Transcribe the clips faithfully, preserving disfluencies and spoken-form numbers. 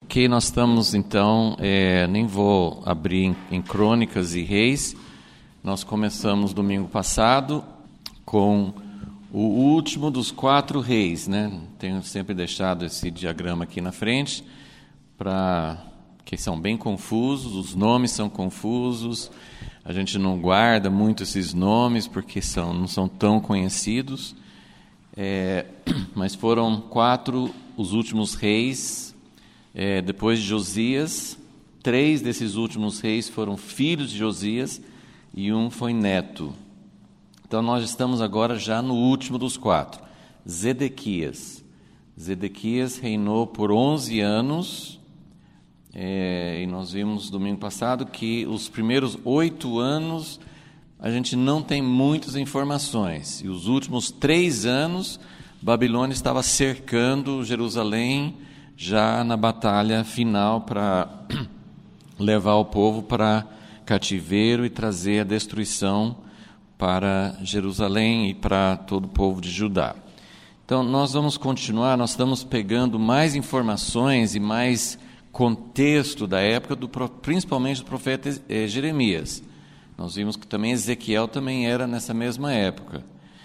Ok, nós estamos então, é, nem vou abrir em, em Crônicas e Reis. Nós começamos domingo passado com o último dos quatro reis, né? Tenho sempre deixado esse diagrama aqui na frente, para que são bem confusos, os nomes são confusos, a gente não guarda muito esses nomes porque são, não são tão conhecidos, é, mas foram quatro os últimos reis. É, depois de Josias, três desses últimos reis foram filhos de Josias e um foi neto. Então nós estamos agora já no último dos quatro, Zedequias. Zedequias reinou por onze anos, é, e nós vimos domingo passado que os primeiros oito anos a gente não tem muitas informações, e os últimos três anos Babilônia estava cercando Jerusalém, já na batalha final para levar o povo para cativeiro e trazer a destruição para Jerusalém e para todo o povo de Judá. Então, nós vamos continuar, nós estamos pegando mais informações e mais contexto da época, do, principalmente do profeta Jeremias. Nós vimos que também Ezequiel também era nessa mesma época.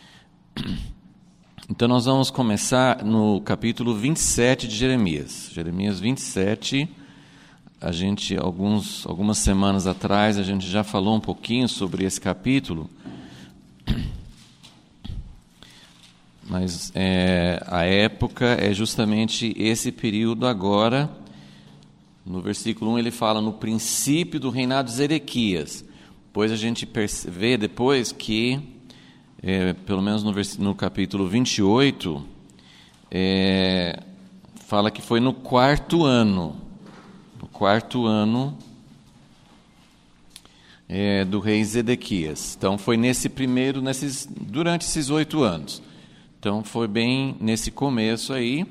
Então, nós vamos começar no capítulo vinte e sete de Jeremias. Jeremias vinte e sete, a gente, alguns, algumas semanas atrás, a gente já falou um pouquinho sobre esse capítulo, mas é, a época é justamente esse período agora. No versículo um ele fala no princípio do reinado de Zedequias. Depois a gente vê depois que É, pelo menos no, no capítulo vinte e oito, é, fala que foi no quarto ano, no quarto ano é, do rei Zedequias. Então foi nesse primeiro, nesses, durante esses oito anos. Então foi bem nesse começo aí.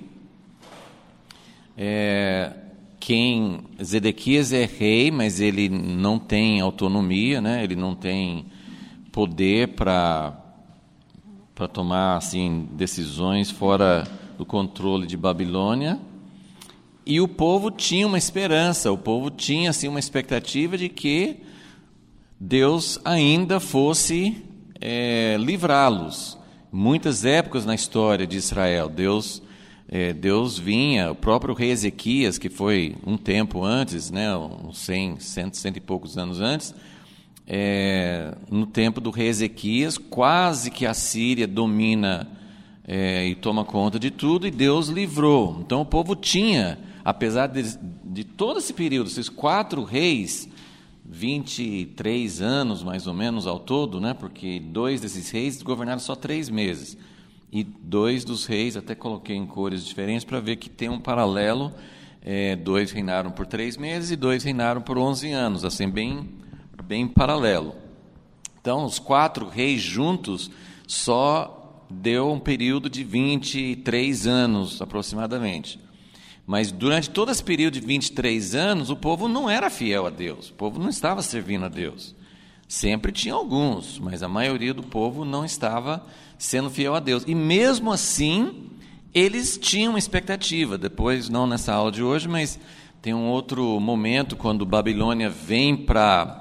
É, quem Zedequias é rei, mas ele não tem autonomia, né? Ele não tem poder para para tomar assim decisões fora do controle de Babilônia. E o povo tinha uma esperança, o povo tinha assim uma expectativa de que Deus ainda fosse é, livrá-los. Muitas épocas na história de Israel, Deus é, Deus vinha, o próprio rei Ezequias, que foi um tempo antes, né, uns cem, cento, cento e poucos anos antes. É, no tempo do rei Ezequias, quase que a Síria domina é, e toma conta de tudo, e Deus livrou. Então o povo tinha, apesar de, de todo esse período, esses quatro reis, vinte e três anos mais ou menos ao todo, né, porque dois desses reis governaram só três meses, e dois dos reis, até coloquei em cores diferentes para ver que tem um paralelo, é, dois reinaram por três meses e dois reinaram por onze anos, assim bem... bem paralelo. Então, os quatro reis juntos só deu um período de vinte e três anos, aproximadamente. Mas durante todo esse período de vinte e três anos, o povo não era fiel a Deus, o povo não estava servindo a Deus. Sempre tinha alguns, mas a maioria do povo não estava sendo fiel a Deus. E mesmo assim, eles tinham uma expectativa. Depois, não nessa aula de hoje, mas tem um outro momento, quando Babilônia vem para...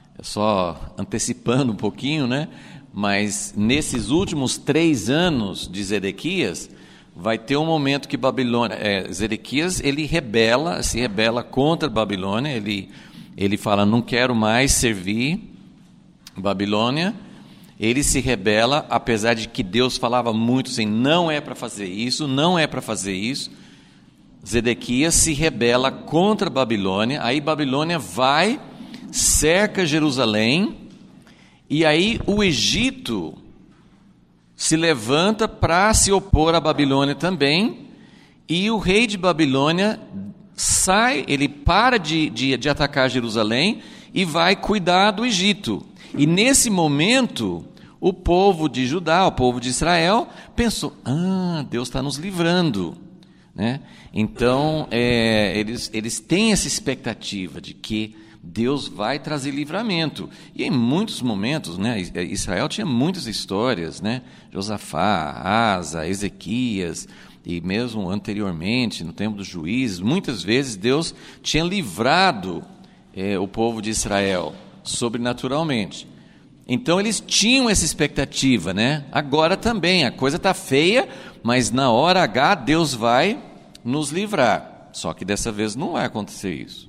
só antecipando um pouquinho, né? Mas nesses últimos três anos de Zedequias, vai ter um momento que Babilônia, é, Zedequias, ele rebela, se rebela contra Babilônia, ele, ele fala, não quero mais servir Babilônia, ele se rebela, apesar de que Deus falava muito assim, não é para fazer isso, não é para fazer isso. Zedequias se rebela contra Babilônia, aí Babilônia vai... cerca Jerusalém, e aí o Egito se levanta para se opor à Babilônia também, e o rei de Babilônia sai, ele para de, de, de atacar Jerusalém e vai cuidar do Egito. E nesse momento, o povo de Judá, o povo de Israel, pensou, ah, Deus está nos livrando, né? Então, é, eles, eles têm essa expectativa de que Deus vai trazer livramento. E em muitos momentos, né, Israel tinha muitas histórias, né? Josafá, Asa, Ezequias, e mesmo anteriormente, no tempo dos juízes, muitas vezes Deus tinha livrado é, o povo de Israel sobrenaturalmente. Então eles tinham essa expectativa, né? Agora também, a coisa está feia, mas na hora H Deus vai nos livrar. Só que dessa vez não vai acontecer isso.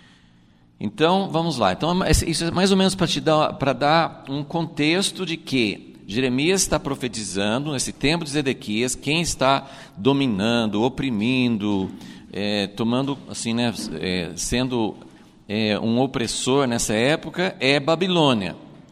Então, vamos lá. Então, isso é mais ou menos para te dar, para dar um contexto de que Jeremias está profetizando, nesse tempo de Zedequias, quem está dominando, oprimindo, é, tomando, assim, né, é, sendo é, um opressor nessa época, é Babilônia.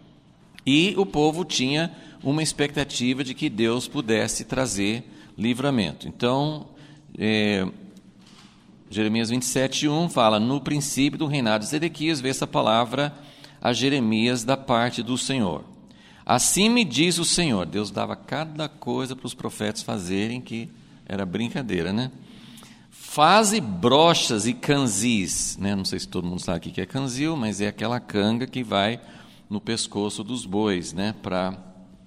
E o povo tinha uma expectativa de que Deus pudesse trazer livramento. Então, é, Jeremias vinte e sete, um fala: no princípio do reinado de Zedequias, vê essa palavra a Jeremias da parte do Senhor. Assim me diz o Senhor. Deus dava cada coisa para os profetas fazerem que era brincadeira, né? Faze brochas e canzis, né? Não sei se todo mundo sabe o que é canzil, mas é aquela canga que vai no pescoço dos bois, né? Para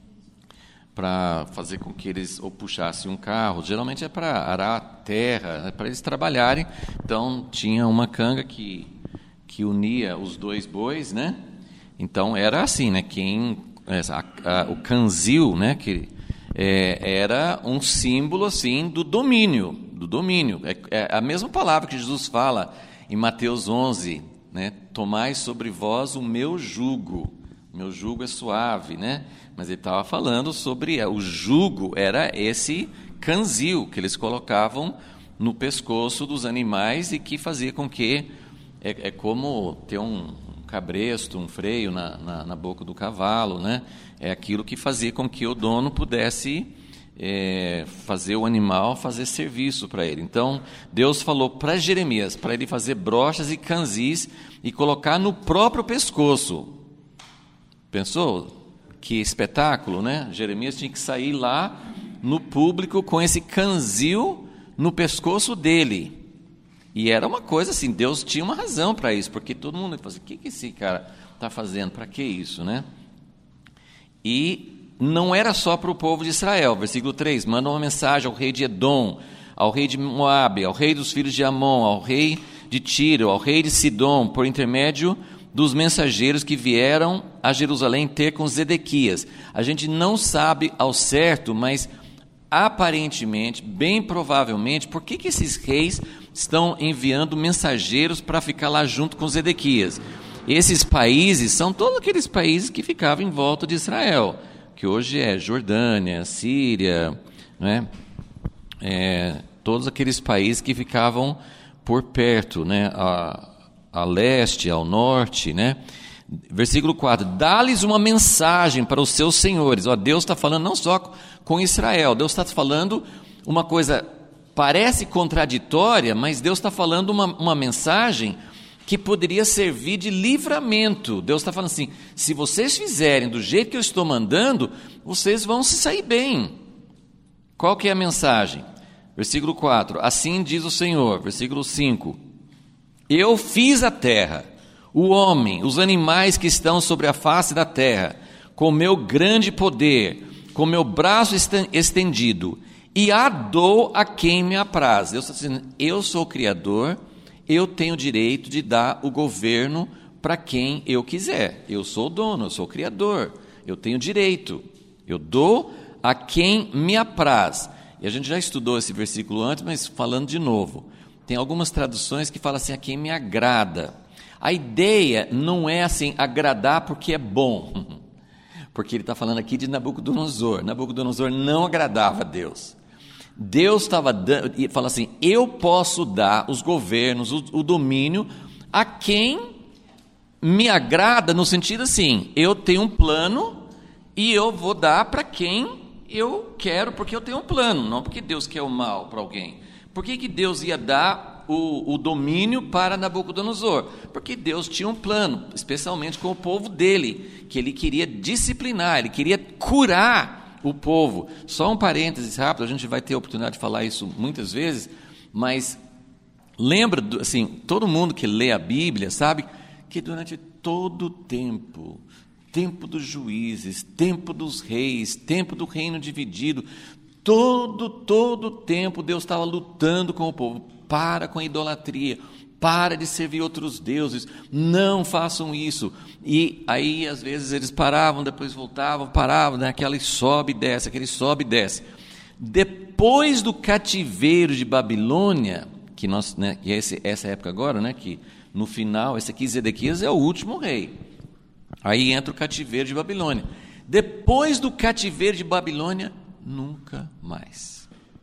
para fazer com que eles ou puxassem um carro. Geralmente é para arar a terra, né? Para eles trabalharem. Então tinha uma canga que que unia os dois bois, né? Então era assim, né? Quem a, a, o canzil, né? Que é, era um símbolo assim do domínio, do domínio. É, é a mesma palavra que Jesus fala em Mateus onze, né? Tomai sobre vós o meu jugo. Meu jugo é suave, né? Mas ele estava falando sobre o jugo, era esse canzil que eles colocavam no pescoço dos animais e que fazia com que é, é como ter um cabresto, um freio na, na, na boca do cavalo, né? É aquilo que fazia com que o dono pudesse é, fazer o animal fazer serviço para ele. Então Deus falou para Jeremias para ele fazer brochas e canzis e colocar no próprio pescoço. Pensou? Que espetáculo, né? Jeremias tinha que sair lá no público com esse canzil no pescoço dele. E era uma coisa assim, Deus tinha uma razão para isso, porque todo mundo falou assim, o que, que esse cara está fazendo? Para que isso, né? E não era só para o povo de Israel. Versículo três, manda uma mensagem ao rei de Edom, ao rei de Moabe, ao rei dos filhos de Amon, ao rei de Tiro, ao rei de Sidom, por intermédio dos mensageiros que vieram a Jerusalém ter com Zedequias. A gente não sabe ao certo, mas aparentemente, bem provavelmente, por que, que esses reis estão enviando mensageiros para ficar lá junto com Zedequias? Esses países são todos aqueles países que ficavam em volta de Israel, que hoje é Jordânia, Síria, né? É, todos aqueles países que ficavam por perto, né? A, a leste, ao norte, né? Versículo quatro, dá-lhes uma mensagem para os seus senhores. Ó, Deus está falando não só com Israel, Deus está falando uma coisa, parece contraditória, mas Deus está falando uma, uma mensagem que poderia servir de livramento. Deus está falando assim, se vocês fizerem do jeito que eu estou mandando, vocês vão se sair bem. Qual que é a mensagem? Versículo quatro, assim diz o Senhor. Versículo cinco, eu fiz a terra, o homem, os animais que estão sobre a face da terra, com meu grande poder, com meu braço estendido, e a dou a quem me apraz. Deus está dizendo, eu sou o Criador, eu tenho o direito de dar o governo para quem eu quiser. Eu sou o dono, eu sou o Criador, eu tenho direito, eu dou a quem me apraz. E a gente já estudou esse versículo antes, mas falando de novo, tem algumas traduções que falam assim, a quem me agrada. A ideia não é assim, agradar porque é bom, porque ele está falando aqui de Nabucodonosor. Nabucodonosor não agradava a Deus. Deus estava dando, e fala assim, eu posso dar os governos, o, o domínio a quem me agrada, no sentido assim, eu tenho um plano e eu vou dar para quem eu quero, porque eu tenho um plano, não porque Deus quer o mal para alguém. Por que, que Deus ia dar o, o domínio para Nabucodonosor? Porque Deus tinha um plano, especialmente com o povo dele, que ele queria disciplinar, ele queria curar o povo. Só um parênteses rápido, a gente vai ter a oportunidade de falar isso muitas vezes, mas lembra, assim, todo mundo que lê a Bíblia sabe que durante todo o tempo, tempo dos juízes, tempo dos reis, tempo do reino dividido, todo, todo o tempo Deus estava lutando com o povo. Para com a idolatria, para de servir outros deuses, não façam isso. E aí às vezes eles paravam, depois voltavam, paravam, né? Aquele sobe e desce, aquele sobe e desce. Depois do cativeiro de Babilônia, que, nós, né, que é esse, essa época agora, né, que no final, esse aqui, Zedequias, é o último rei. Aí entra o cativeiro de Babilônia. Depois do cativeiro de Babilônia, nunca mais.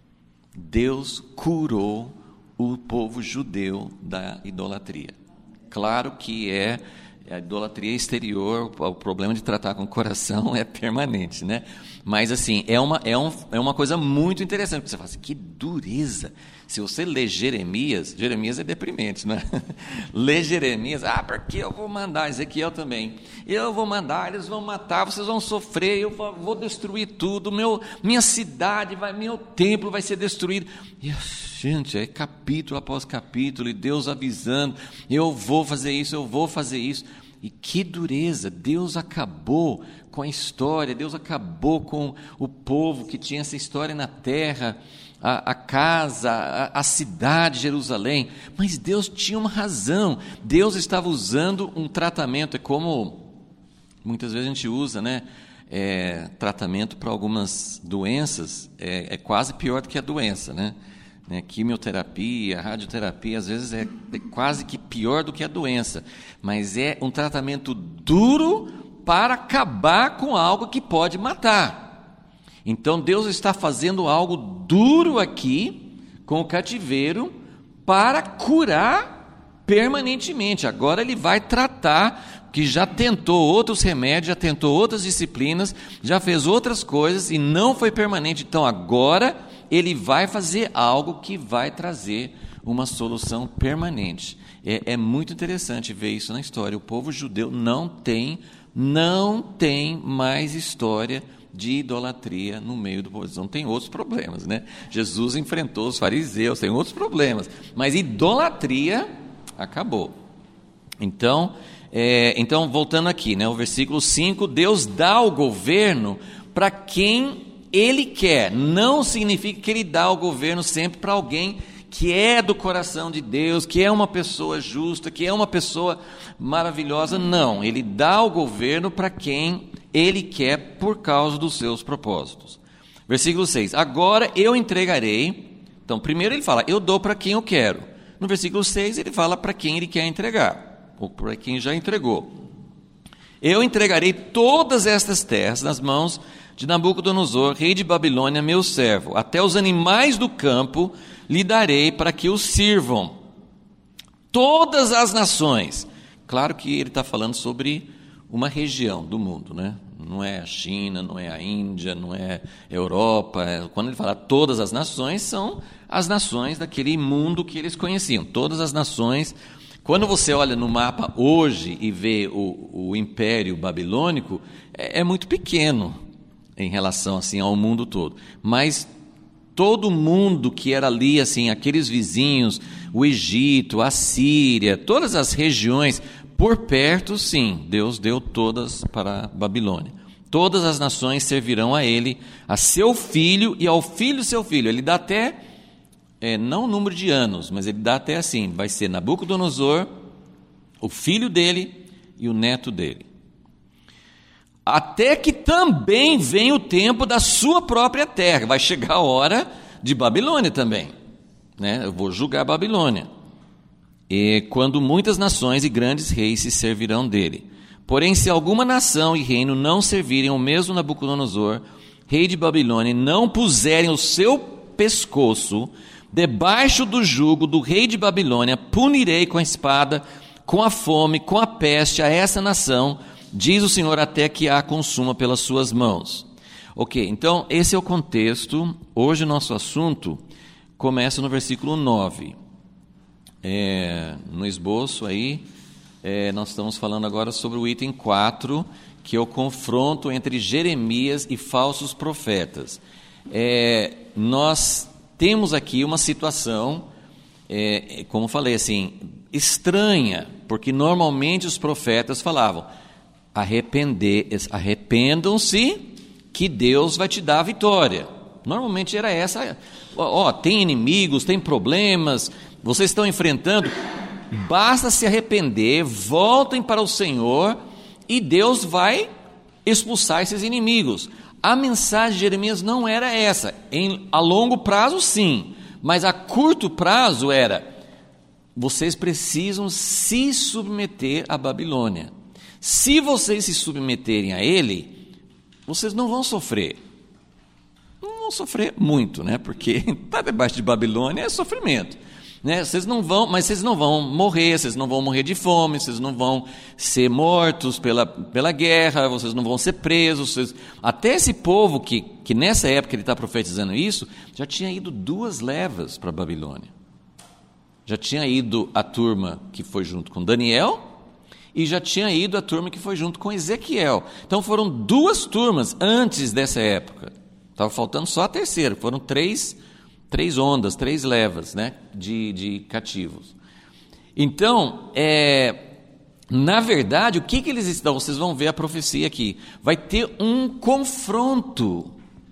Deus curou o povo judeu da idolatria. Claro que é a idolatria exterior, o problema de tratar com o coração é permanente, né? Mas assim, é uma, é um, é uma coisa muito interessante, porque você fala assim, que dureza. Se você lê Jeremias, Jeremias é deprimente, né? Lê Jeremias, ah, porque eu vou mandar, Ezequiel também, eu vou mandar, eles vão matar, vocês vão sofrer, eu vou destruir tudo, meu, minha cidade, vai, meu templo vai ser destruído. E, gente, é capítulo após capítulo, e Deus avisando, eu vou fazer isso, eu vou fazer isso. E que dureza, Deus acabou com a história, Deus acabou com o povo que tinha essa história na terra, a, a casa, a, a cidade de Jerusalém, mas Deus tinha uma razão, Deus estava usando um tratamento, é como muitas vezes a gente usa, né, é, tratamento para algumas doenças, é, é quase pior do que a doença, né? Né, quimioterapia, radioterapia, às vezes é, é quase que pior do que a doença, mas é um tratamento duro para acabar com algo que pode matar. Então Deus está fazendo algo duro aqui com o cativeiro para curar permanentemente. Agora ele vai tratar, que já tentou outros remédios, já tentou outras disciplinas, já fez outras coisas e não foi permanente. Então agora ele vai fazer algo que vai trazer uma solução permanente. É, é muito interessante ver isso na história. O povo judeu não tem, não tem mais história de idolatria no meio do povo. Não tem outros problemas, né? Jesus enfrentou os fariseus, tem outros problemas, mas idolatria acabou. Então, é, então voltando aqui, né, o versículo cinco, Deus dá o governo para quem Ele quer, não significa que Ele dá o governo sempre para alguém que é do coração de Deus, que é uma pessoa justa, que é uma pessoa maravilhosa, não, Ele dá o governo para quem Ele quer por causa dos seus propósitos. Versículo seis, agora eu entregarei, então primeiro ele fala, eu dou para quem eu quero, no versículo seis ele fala para quem Ele quer entregar, ou para quem já entregou. Eu entregarei todas estas terras nas mãos de Nabucodonosor, rei de Babilônia, meu servo, até os animais do campo lhe darei para que os sirvam. Todas as nações, claro que ele está falando sobre uma região do mundo, né? Não é a China, não é a Índia, não é a Europa, é, quando ele fala todas as nações, são as nações daquele mundo que eles conheciam, todas as nações. Quando você olha no mapa hoje e vê o, o Império Babilônico, é, é muito pequeno em relação assim ao mundo todo, mas todo mundo que era ali, assim, aqueles vizinhos, o Egito, a Síria, todas as regiões por perto, sim, Deus deu todas para a Babilônia. Todas as nações servirão a ele, a seu filho e ao filho do seu filho. Ele dá até, é, não o número de anos, mas ele dá até assim, vai ser Nabucodonosor, o filho dele e o neto dele. Até que também vem o tempo da sua própria terra, vai chegar a hora de Babilônia também, né? Eu vou julgar a Babilônia, e quando muitas nações e grandes reis se servirão dele. Porém, se alguma nação e reino não servirem ao mesmo Nabucodonosor, rei de Babilônia, e não puserem o seu pescoço debaixo do jugo do rei de Babilônia, punirei com a espada, com a fome, com a peste a essa nação, diz o Senhor, até que a consuma pelas suas mãos. Ok, então esse é o contexto. Hoje o nosso assunto começa no versículo nove. É, no esboço aí, é, nós estamos falando agora sobre o item quatro, que é o confronto entre Jeremias e falsos profetas. É, nós temos aqui uma situação, é, como falei assim, estranha, porque normalmente os profetas falavam, Arrepender, arrependam-se que Deus vai te dar a vitória. Normalmente era essa, ó, ó, tem inimigos, tem problemas, vocês estão enfrentando, basta se arrepender, voltem para o Senhor e Deus vai expulsar esses inimigos. A mensagem de Jeremias não era essa, em, a longo prazo sim, mas a curto prazo era, vocês precisam se submeter à Babilônia. Se vocês se submeterem a ele, vocês não vão sofrer. Não vão sofrer muito, né? Porque estar debaixo de Babilônia é sofrimento. Né? Vocês não vão, mas vocês não vão morrer, vocês não vão morrer de fome, vocês não vão ser mortos pela, pela guerra, vocês não vão ser presos. Vocês... Até esse povo que, que nessa época ele está profetizando isso, já tinha ido duas levas para a Babilônia. Já tinha ido a turma que foi junto com Daniel e já tinha ido a turma que foi junto com Ezequiel. Então foram duas turmas antes dessa época. Estava faltando só a terceira, foram três, três ondas, três levas, né, de, de cativos. Então, é, na verdade, o que, que eles estão? Vocês vão ver a profecia aqui. Vai ter um confronto.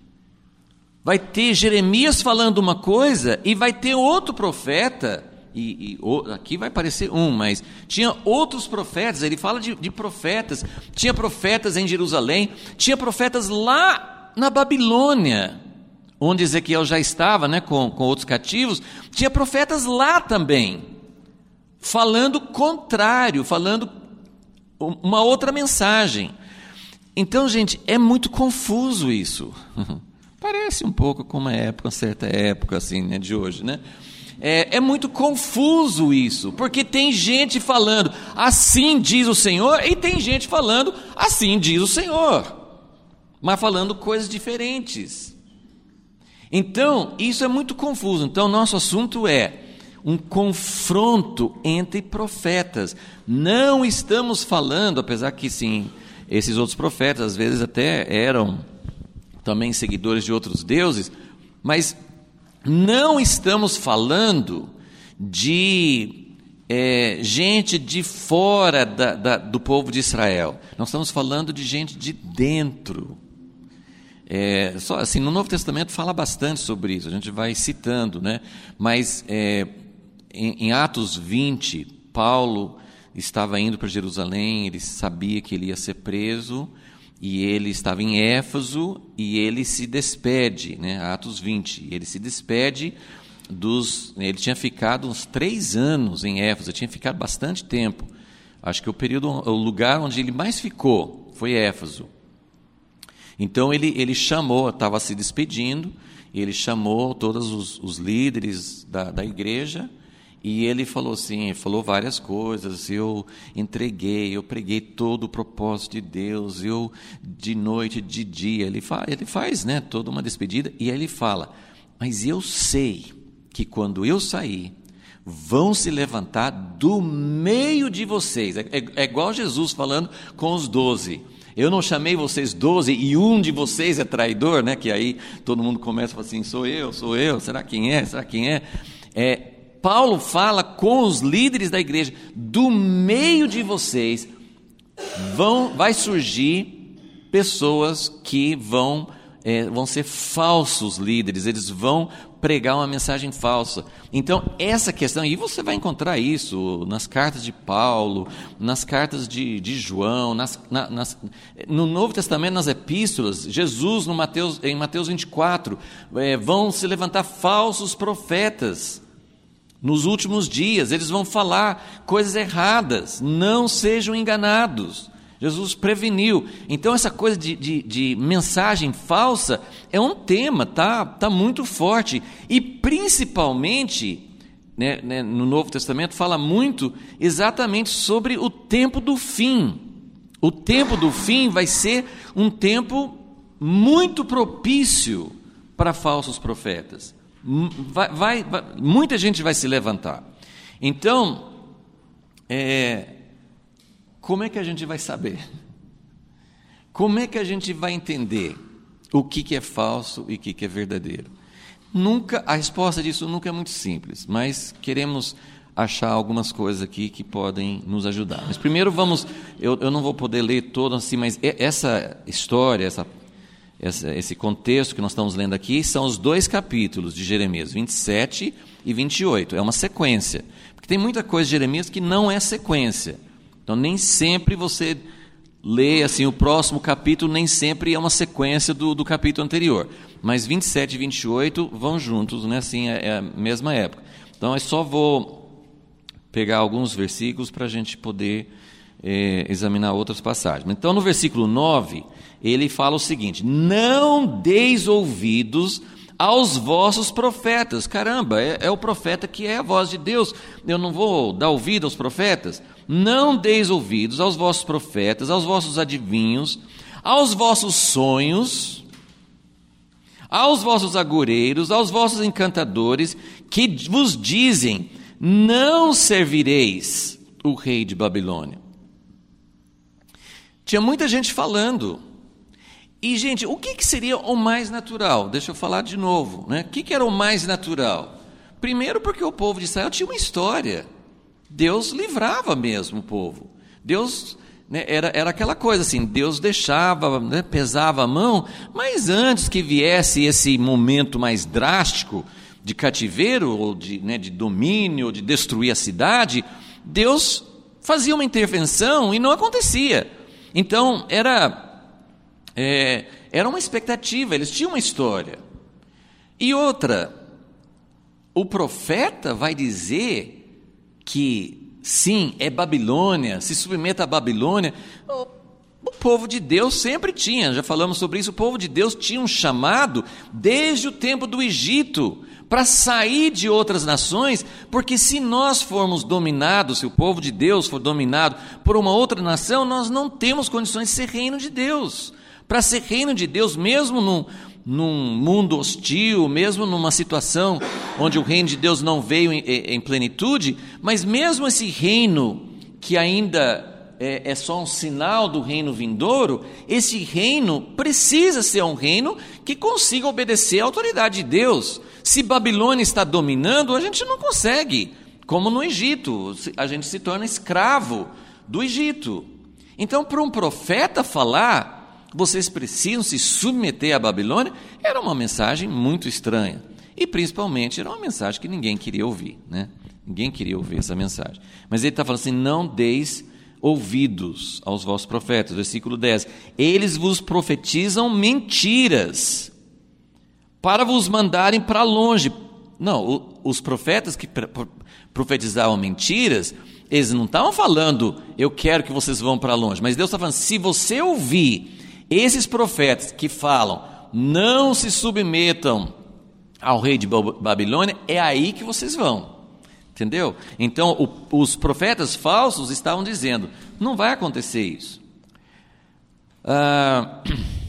Vai ter Jeremias falando uma coisa e vai ter outro profeta. E, e aqui vai aparecer um, mas tinha outros profetas, ele fala de, de profetas, tinha profetas em Jerusalém, tinha profetas lá na Babilônia, onde Ezequiel já estava, né, com, com outros cativos, tinha profetas lá também, falando contrário, falando uma outra mensagem. Então, gente, é muito confuso isso, parece um pouco com uma época, uma certa época assim, né, de hoje, né? É, é muito confuso isso, porque tem gente falando, assim diz o Senhor, e tem gente falando, assim diz o Senhor, mas falando coisas diferentes. Então, isso é muito confuso. Então, nosso assunto é um confronto entre profetas. Não estamos falando, apesar que sim, esses outros profetas, às vezes até eram também seguidores de outros deuses, mas não estamos falando de é, gente de fora da, da, do povo de Israel. Nós estamos falando de gente de dentro. É, só, assim, no Novo Testamento fala bastante sobre isso, a gente vai citando, né? Mas é, em, em Atos vinte, Paulo estava indo para Jerusalém, ele sabia que ele ia ser preso, e ele estava em Éfeso e ele se despede, né? Atos vinte, ele se despede dos... Ele tinha ficado uns três anos em Éfeso, tinha ficado bastante tempo. Acho que o período, o lugar onde ele mais ficou foi Éfeso. Então ele, ele chamou, estava se despedindo, ele chamou todos os, os líderes da, da igreja, e ele falou assim, ele falou várias coisas, eu entreguei, eu preguei todo o propósito de Deus, eu de noite, de dia, ele, fa, ele faz, né, toda uma despedida, e aí ele fala, mas eu sei que quando eu sair, vão se levantar do meio de vocês, é, é, é igual Jesus falando com os doze, eu não chamei vocês doze e um de vocês é traidor, né, que aí todo mundo começa a falar assim, sou eu, sou eu, será quem é, será quem é, é, Paulo fala com os líderes da igreja, do meio de vocês vão, vai surgir pessoas que vão, é, vão ser falsos líderes, eles vão pregar uma mensagem falsa. Então, essa questão, e você vai encontrar isso nas cartas de Paulo, nas cartas de, de João, nas, na, nas, no Novo Testamento, nas epístolas, Jesus, no Mateus, em Mateus vinte e quatro, é, vão se levantar falsos profetas. Nos últimos dias, eles vão falar coisas erradas, não sejam enganados. Jesus preveniu. Então, essa coisa de, de, de mensagem falsa é um tema, tá, tá muito forte. E, principalmente, né, né, no Novo Testamento, fala muito exatamente sobre o tempo do fim. O tempo do fim vai ser um tempo muito propício para falsos profetas. Vai, vai, vai, muita gente vai se levantar. Então, é, como é que a gente vai saber? Como é que a gente vai entender o que, que é falso e o que, que é verdadeiro? Nunca, a resposta disso nunca é muito simples, mas queremos achar algumas coisas aqui que podem nos ajudar. Mas primeiro vamos, eu, eu não vou poder ler todo assim, mas essa história, essa esse contexto que nós estamos lendo aqui são os dois capítulos de Jeremias, vinte e sete e vinte e oito. É uma sequência. Porque tem muita coisa de Jeremias que não é sequência. Então, nem sempre você lê assim, o próximo capítulo, nem sempre é uma sequência do, do capítulo anterior. Mas vinte e sete e vinte e oito vão juntos, né? Assim, é, é a mesma época. Então, eu só vou pegar alguns versículos para a gente poder é, examinar outras passagens. Então, no versículo nove, ele fala o seguinte: não deis ouvidos aos vossos profetas. Caramba, é, é o profeta que é a voz de Deus. Eu não vou dar ouvido aos profetas? Não deis ouvidos aos vossos profetas, aos vossos adivinhos, aos vossos sonhos, aos vossos agoureiros, aos vossos encantadores, que vos dizem: não servireis o rei de Babilônia. Tinha muita gente falando. E, gente, o que, que seria o mais natural? Deixa eu falar de novo, né? O que, que era o mais natural? Primeiro, porque o povo de Israel tinha uma história. Deus livrava mesmo o povo. Deus, né, era, era aquela coisa assim, Deus deixava, né, pesava a mão, mas antes que viesse esse momento mais drástico de cativeiro, ou de, né, de domínio, ou de destruir a cidade, Deus fazia uma intervenção e não acontecia. Então, era... É, era uma expectativa, eles tinham uma história. E outra, o profeta vai dizer que sim, é Babilônia, se submeta à Babilônia. O, o povo de Deus sempre tinha, já falamos sobre isso, o povo de Deus tinha um chamado desde o tempo do Egito, para sair de outras nações, porque se nós formos dominados, se o povo de Deus for dominado por uma outra nação, nós não temos condições de ser reino de Deus. Para ser reino de Deus, mesmo num, num mundo hostil, mesmo numa situação onde o reino de Deus não veio em, em plenitude, mas mesmo esse reino que ainda é, é só um sinal do reino vindouro, esse reino precisa ser um reino que consiga obedecer à autoridade de Deus. Se Babilônia está dominando, a gente não consegue, como no Egito, a gente se torna escravo do Egito. Então, para um profeta falar... vocês precisam se submeter à Babilônia, era uma mensagem muito estranha. E, principalmente, era uma mensagem que ninguém queria ouvir, né? Ninguém queria ouvir essa mensagem. Mas ele está falando assim, não deis ouvidos aos vossos profetas. Versículo dez. Eles vos profetizam mentiras, para vos mandarem para longe. Não, os profetas que profetizavam mentiras, eles não estavam falando, eu quero que vocês vão para longe. Mas Deus está falando, se você ouvir esses profetas que falam, não se submetam ao rei de Babilônia, é aí que vocês vão, entendeu? Então, o, os profetas falsos estavam dizendo, não vai acontecer isso. Ah,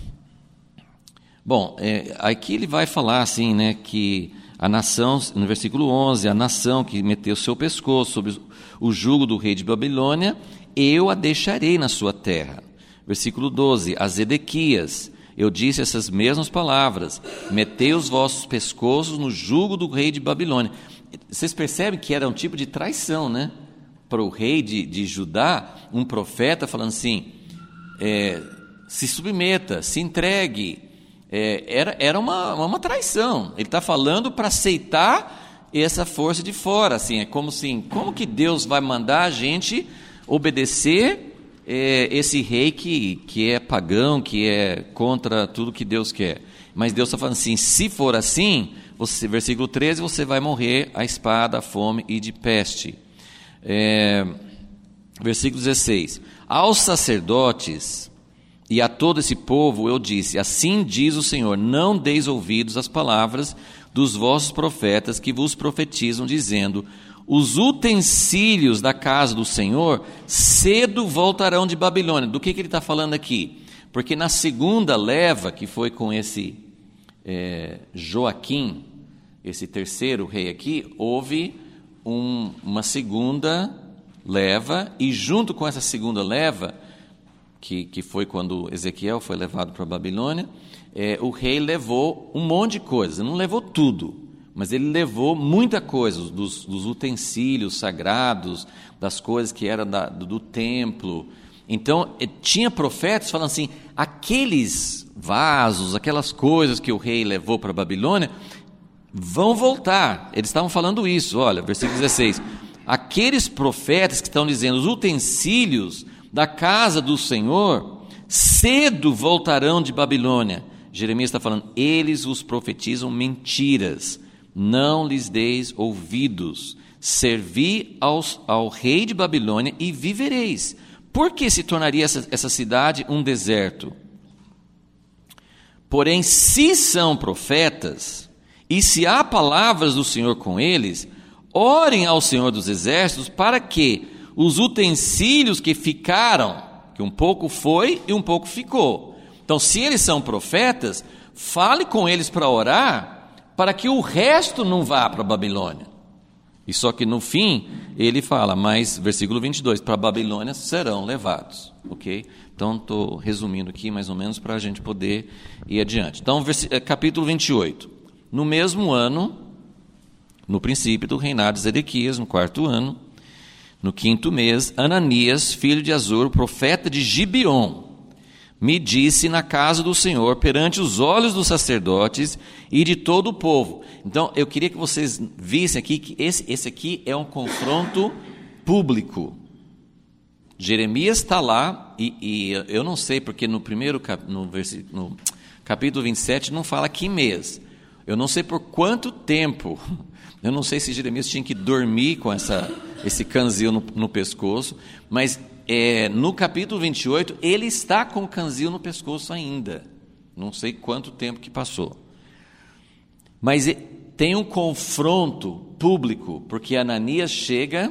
bom, é, aqui ele vai falar assim, né, que a nação, no versículo onze, a nação que meteu o seu pescoço sobre o jugo do rei de Babilônia, eu a deixarei na sua terra. Versículo doze, a Zedequias, eu disse essas mesmas palavras, metei os vossos pescoços no jugo do rei de Babilônia. Vocês percebem que era um tipo de traição, né? Para o rei de, de Judá, um profeta falando assim, é, se submeta, se entregue. É, era era uma, uma traição. Ele está falando para aceitar essa força de fora. Assim, é como assim, como que Deus vai mandar a gente obedecer É esse rei que, que é pagão, que é contra tudo que Deus quer? Mas Deus está falando assim, se for assim, você, versículo treze, você vai morrer à espada, à fome e de peste. É, versículo dezesseis, aos sacerdotes e a todo esse povo eu disse, assim diz o Senhor, não deis ouvidos às palavras dos vossos profetas que vos profetizam, dizendo, os utensílios da casa do Senhor cedo voltarão de Babilônia. Do que, que ele está falando aqui? Porque na segunda leva, que foi com esse é, Joaquim, esse terceiro rei aqui, houve um, uma segunda leva, e junto com essa segunda leva, que, que foi quando Ezequiel foi levado para a Babilônia, é, o rei levou um monte de coisas, não levou tudo, mas ele levou muita coisa, dos, dos utensílios sagrados, das coisas que eram da, do, do templo. Então, tinha profetas falando assim, aqueles vasos, aquelas coisas que o rei levou para a Babilônia, vão voltar. Eles estavam falando isso, olha, versículo dezesseis. Aqueles profetas que estão dizendo, os utensílios da casa do Senhor, cedo voltarão de Babilônia. Jeremias está falando, eles vos profetizam mentiras, não lhes deis ouvidos. Servi aos, ao rei de Babilônia e vivereis. Por que se tornaria essa, essa cidade um deserto? Porém, se são profetas, e se há palavras do Senhor com eles, orem ao Senhor dos Exércitos para que os utensílios que ficaram, que um pouco foi e um pouco ficou. Então, se eles são profetas, fale com eles para orar, para que o resto não vá para a Babilônia. E só que no fim, ele fala, mas, versículo vinte e dois, para a Babilônia serão levados, ok? Então, estou resumindo aqui mais ou menos para a gente poder ir adiante. Então, capítulo vinte e oito. No mesmo ano, no princípio do reinado de Zedequias, no quarto ano, no quinto mês, Ananias, filho de Azor, profeta de Gibeon, me disse na casa do Senhor, perante os olhos dos sacerdotes e de todo o povo. Então, eu queria que vocês vissem aqui que esse, esse aqui é um confronto público. Jeremias está lá, e, e eu não sei, porque no primeiro cap, no, no capítulo vinte e sete não fala que mês. Eu não sei por quanto tempo. Eu não sei se Jeremias tinha que dormir com essa, esse canzil no, no pescoço, mas é, no capítulo vinte e oito, ele está com o canzil no pescoço ainda. Não sei quanto tempo que passou. Mas tem um confronto público, porque Ananias chega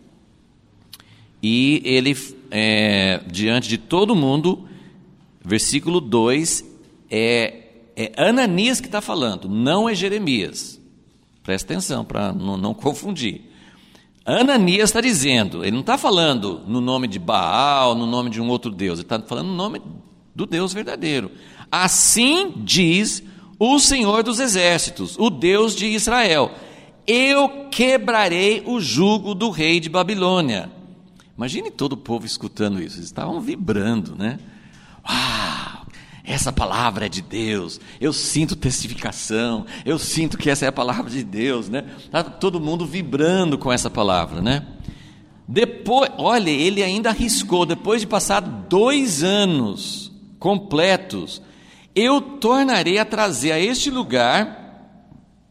e ele, é, diante de todo mundo, versículo dois, é, é Ananias que está falando, não é Jeremias. Presta atenção para não, não confundir. Ananias está dizendo, ele não está falando no nome de Baal, no nome de um outro Deus, ele está falando no nome do Deus verdadeiro. Assim diz o Senhor dos Exércitos, o Deus de Israel, eu quebrarei o jugo do rei de Babilônia. Imagine todo o povo escutando isso, eles estavam vibrando, né? Uau, essa palavra é de Deus, eu sinto testificação, eu sinto que essa é a palavra de Deus, né? Está todo mundo vibrando com essa palavra, né? Depois, olha, ele ainda arriscou, depois de passar dois anos completos, eu tornarei a trazer a este lugar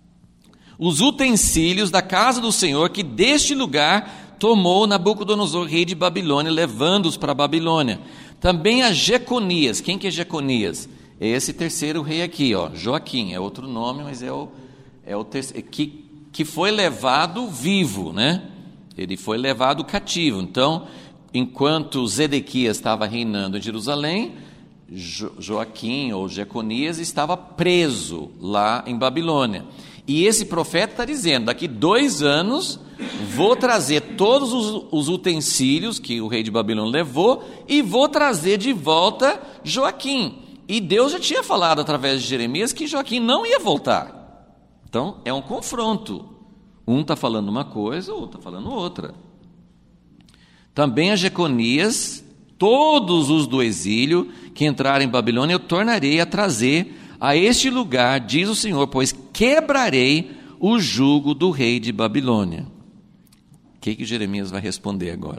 os utensílios da casa do Senhor, que deste lugar tomou Nabucodonosor, rei de Babilônia, levando-os para a Babilônia. Também a Jeconias. Quem que é Jeconias? É esse terceiro rei aqui, ó, Joaquim, é outro nome, mas é o, é o terceiro, que, que foi levado vivo, né? Ele foi levado cativo. Então, enquanto Zedequias estava reinando em Jerusalém, jo, Joaquim ou Jeconias estava preso lá em Babilônia. E esse profeta está dizendo, daqui dois anos vou trazer todos os, os utensílios que o rei de Babilônia levou e vou trazer de volta Joaquim. E Deus já tinha falado através de Jeremias que Joaquim não ia voltar. Então é um confronto. Um está falando uma coisa, o outro está falando outra. Também a Jeconias, todos os do exílio que entrarem em Babilônia, eu tornarei a trazer a este lugar, diz o Senhor, pois quebrarei o jugo do rei de Babilônia. O que que Jeremias vai responder agora?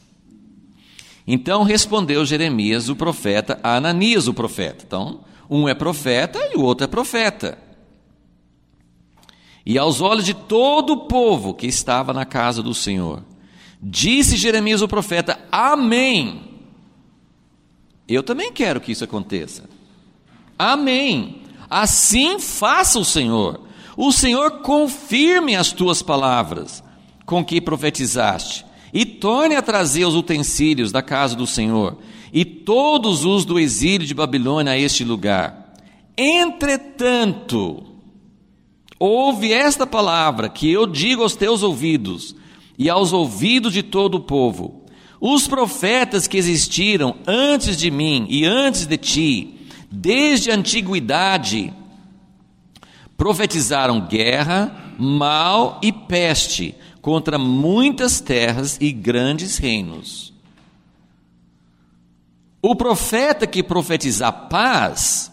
Então respondeu Jeremias, o profeta, a Ananias, o profeta. Então, um é profeta e o outro é profeta. E aos olhos de todo o povo que estava na casa do Senhor, disse Jeremias, o profeta, amém. Eu também quero que isso aconteça. Amém. Assim faça o Senhor. O Senhor confirme as tuas palavras com que profetizaste, e torne a trazer os utensílios da casa do Senhor, e todos os do exílio de Babilônia a este lugar. Entretanto, ouve esta palavra que eu digo aos teus ouvidos, e aos ouvidos de todo o povo. Os profetas que existiram antes de mim e antes de ti, desde a antiguidade, profetizaram guerra, mal e peste contra muitas terras e grandes reinos. O profeta que profetizar paz,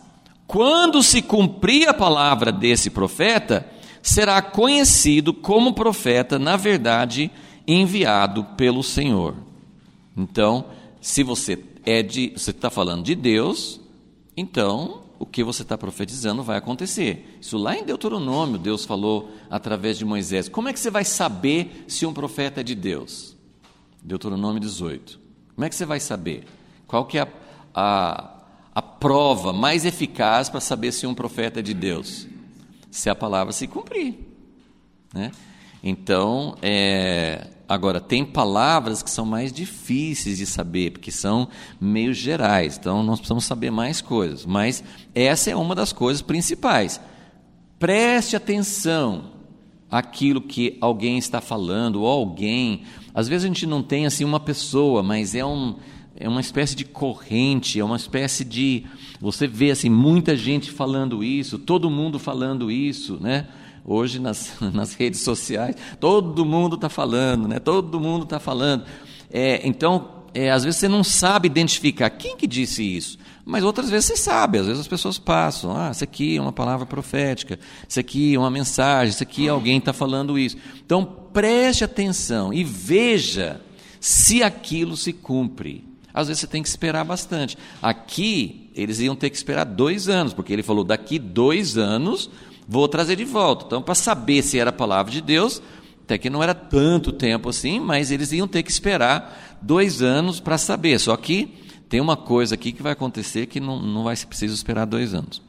Quando se cumprir a palavra desse profeta, será conhecido como profeta, na verdade, enviado pelo Senhor. Então, se você é de, você está falando de Deus, então o que você está profetizando vai acontecer. Isso lá em Deuteronômio, Deus falou através de Moisés. Como é que você vai saber se um profeta é de Deus? Deuteronômio dezoito. Como é que você vai saber? Qual que é a, a, a prova mais eficaz para saber se um profeta é de Deus? Se a palavra se cumprir, né? Então, é, agora, tem palavras que são mais difíceis de saber, porque são meio gerais, então nós precisamos saber mais coisas, mas essa é uma das coisas principais. Preste atenção àquilo que alguém está falando, ou alguém, às vezes a gente não tem assim uma pessoa, mas é, um, é uma espécie de corrente, é uma espécie de, você vê assim, muita gente falando isso, todo mundo falando isso, né? Hoje nas, nas redes sociais, todo mundo está falando, né? Todo mundo está falando. É, então, é, às vezes você não sabe identificar quem que disse isso, mas outras vezes você sabe, às vezes as pessoas passam, ah, isso aqui é uma palavra profética, isso aqui é uma mensagem, isso aqui alguém está falando isso. Então, preste atenção e veja se aquilo se cumpre. Às vezes você tem que esperar bastante. Aqui, eles iam ter que esperar dois anos, porque ele falou, daqui dois anos... vou trazer de volta. Então, para saber se era a palavra de Deus, até que não era tanto tempo assim, mas eles iam ter que esperar dois anos para saber. Só que tem uma coisa aqui que vai acontecer que não, não vai ser preciso esperar dois anos.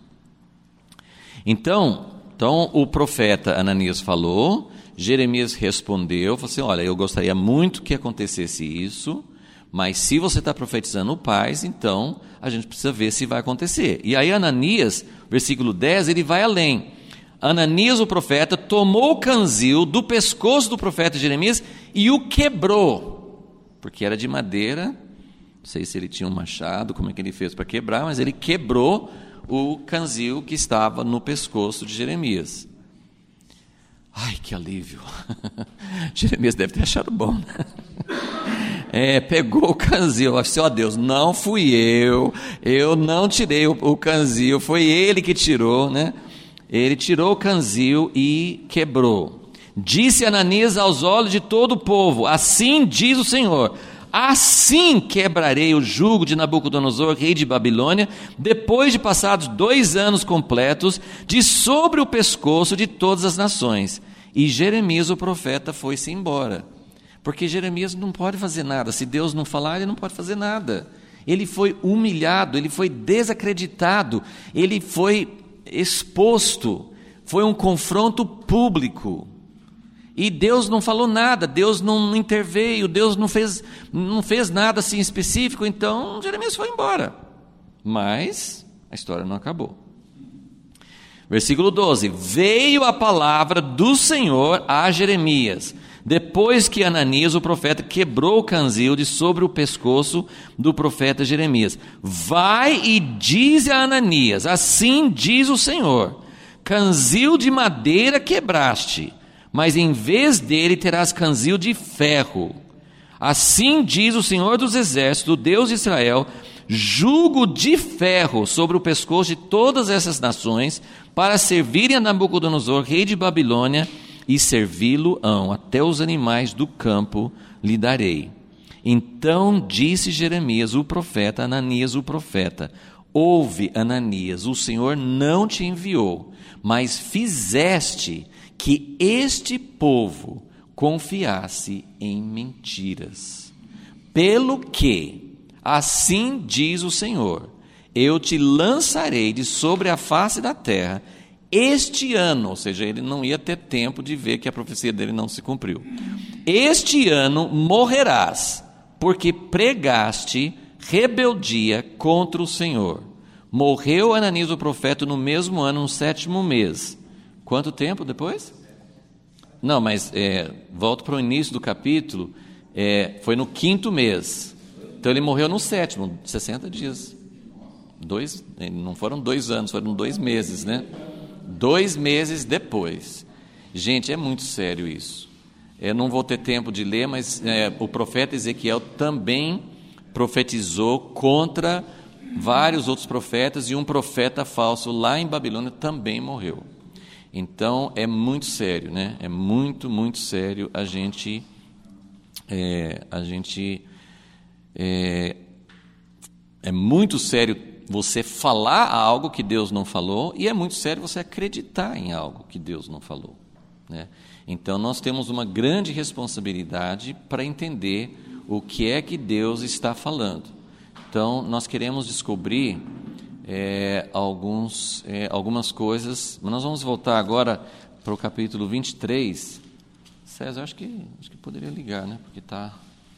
Então, então, o profeta Ananias falou, Jeremias respondeu, falou assim, olha, eu gostaria muito que acontecesse isso, mas se você está profetizando paz, então a gente precisa ver se vai acontecer. E aí Ananias, versículo dez, ele vai além. Ananias, o profeta, tomou o canzil do pescoço do profeta Jeremias e o quebrou, porque era de madeira, não sei se ele tinha um machado, como é que ele fez para quebrar, mas ele quebrou o canzil que estava no pescoço de Jeremias. Ai, que alívio! Jeremias deve ter achado bom, né? É, pegou o canzil, assim, ó Deus, não fui eu, eu não tirei o, o canzil, foi ele que tirou, né? Ele tirou o canzil e quebrou. Disse Ananias aos olhos de todo o povo, assim diz o Senhor, assim quebrarei o jugo de Nabucodonosor, rei de Babilônia, depois de passados dois anos completos, de sobre o pescoço de todas as nações. E Jeremias, o profeta, foi-se embora. Porque Jeremias não pode fazer nada, se Deus não falar, ele não pode fazer nada. Ele foi humilhado, ele foi desacreditado, ele foi exposto, foi um confronto público, e Deus não falou nada, Deus não interveio, Deus não fez, não fez nada assim específico, então Jeremias foi embora, mas a história não acabou. Versículo doze, veio a palavra do Senhor a Jeremias, depois que Ananias, o profeta, quebrou o canzil de sobre o pescoço do profeta Jeremias. Vai e diz a Ananias, assim diz o Senhor, canzil de madeira quebraste, mas em vez dele terás canzil de ferro. Assim diz o Senhor dos Exércitos, o Deus de Israel, jugo de ferro sobre o pescoço de todas essas nações, para servirem a Nabucodonosor, rei de Babilônia, e servi-lo-ão, até os animais do campo lhe darei. Então disse Jeremias, o profeta, Ananias, o profeta, ouve, Ananias, o Senhor não te enviou, mas fizeste que este povo confiasse em mentiras. Pelo que, assim diz o Senhor, eu te lançarei de sobre a face da terra, este ano, ou seja, ele não ia ter tempo de ver que a profecia dele não se cumpriu. Este ano morrerás, porque pregaste rebeldia contra o Senhor. Morreu Ananias o profeta no mesmo ano, no sétimo mês. Quanto tempo depois? Não, mas é, volto para o início do capítulo, é, foi no quinto mês. Então ele morreu no sétimo, sessenta dias. Dois, não foram dois anos, foram dois meses, né? Dois meses depois. Gente, é muito sério isso. Eu não vou ter tempo de ler, mas é, o profeta Ezequiel também profetizou contra vários outros profetas, e um profeta falso lá em Babilônia também morreu. Então é muito sério, né? É muito, muito sério a gente, é, a gente é, é muito sério você falar algo que Deus não falou, e é muito sério você acreditar em algo que Deus não falou, né? Então nós temos uma grande responsabilidade para entender o que é que Deus está falando. Então nós queremos descobrir É, alguns, é, algumas coisas, mas nós vamos voltar agora para o capítulo vinte e três. César, acho que, acho que poderia ligar, né? Porque está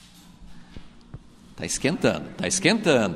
tá esquentando, está esquentando.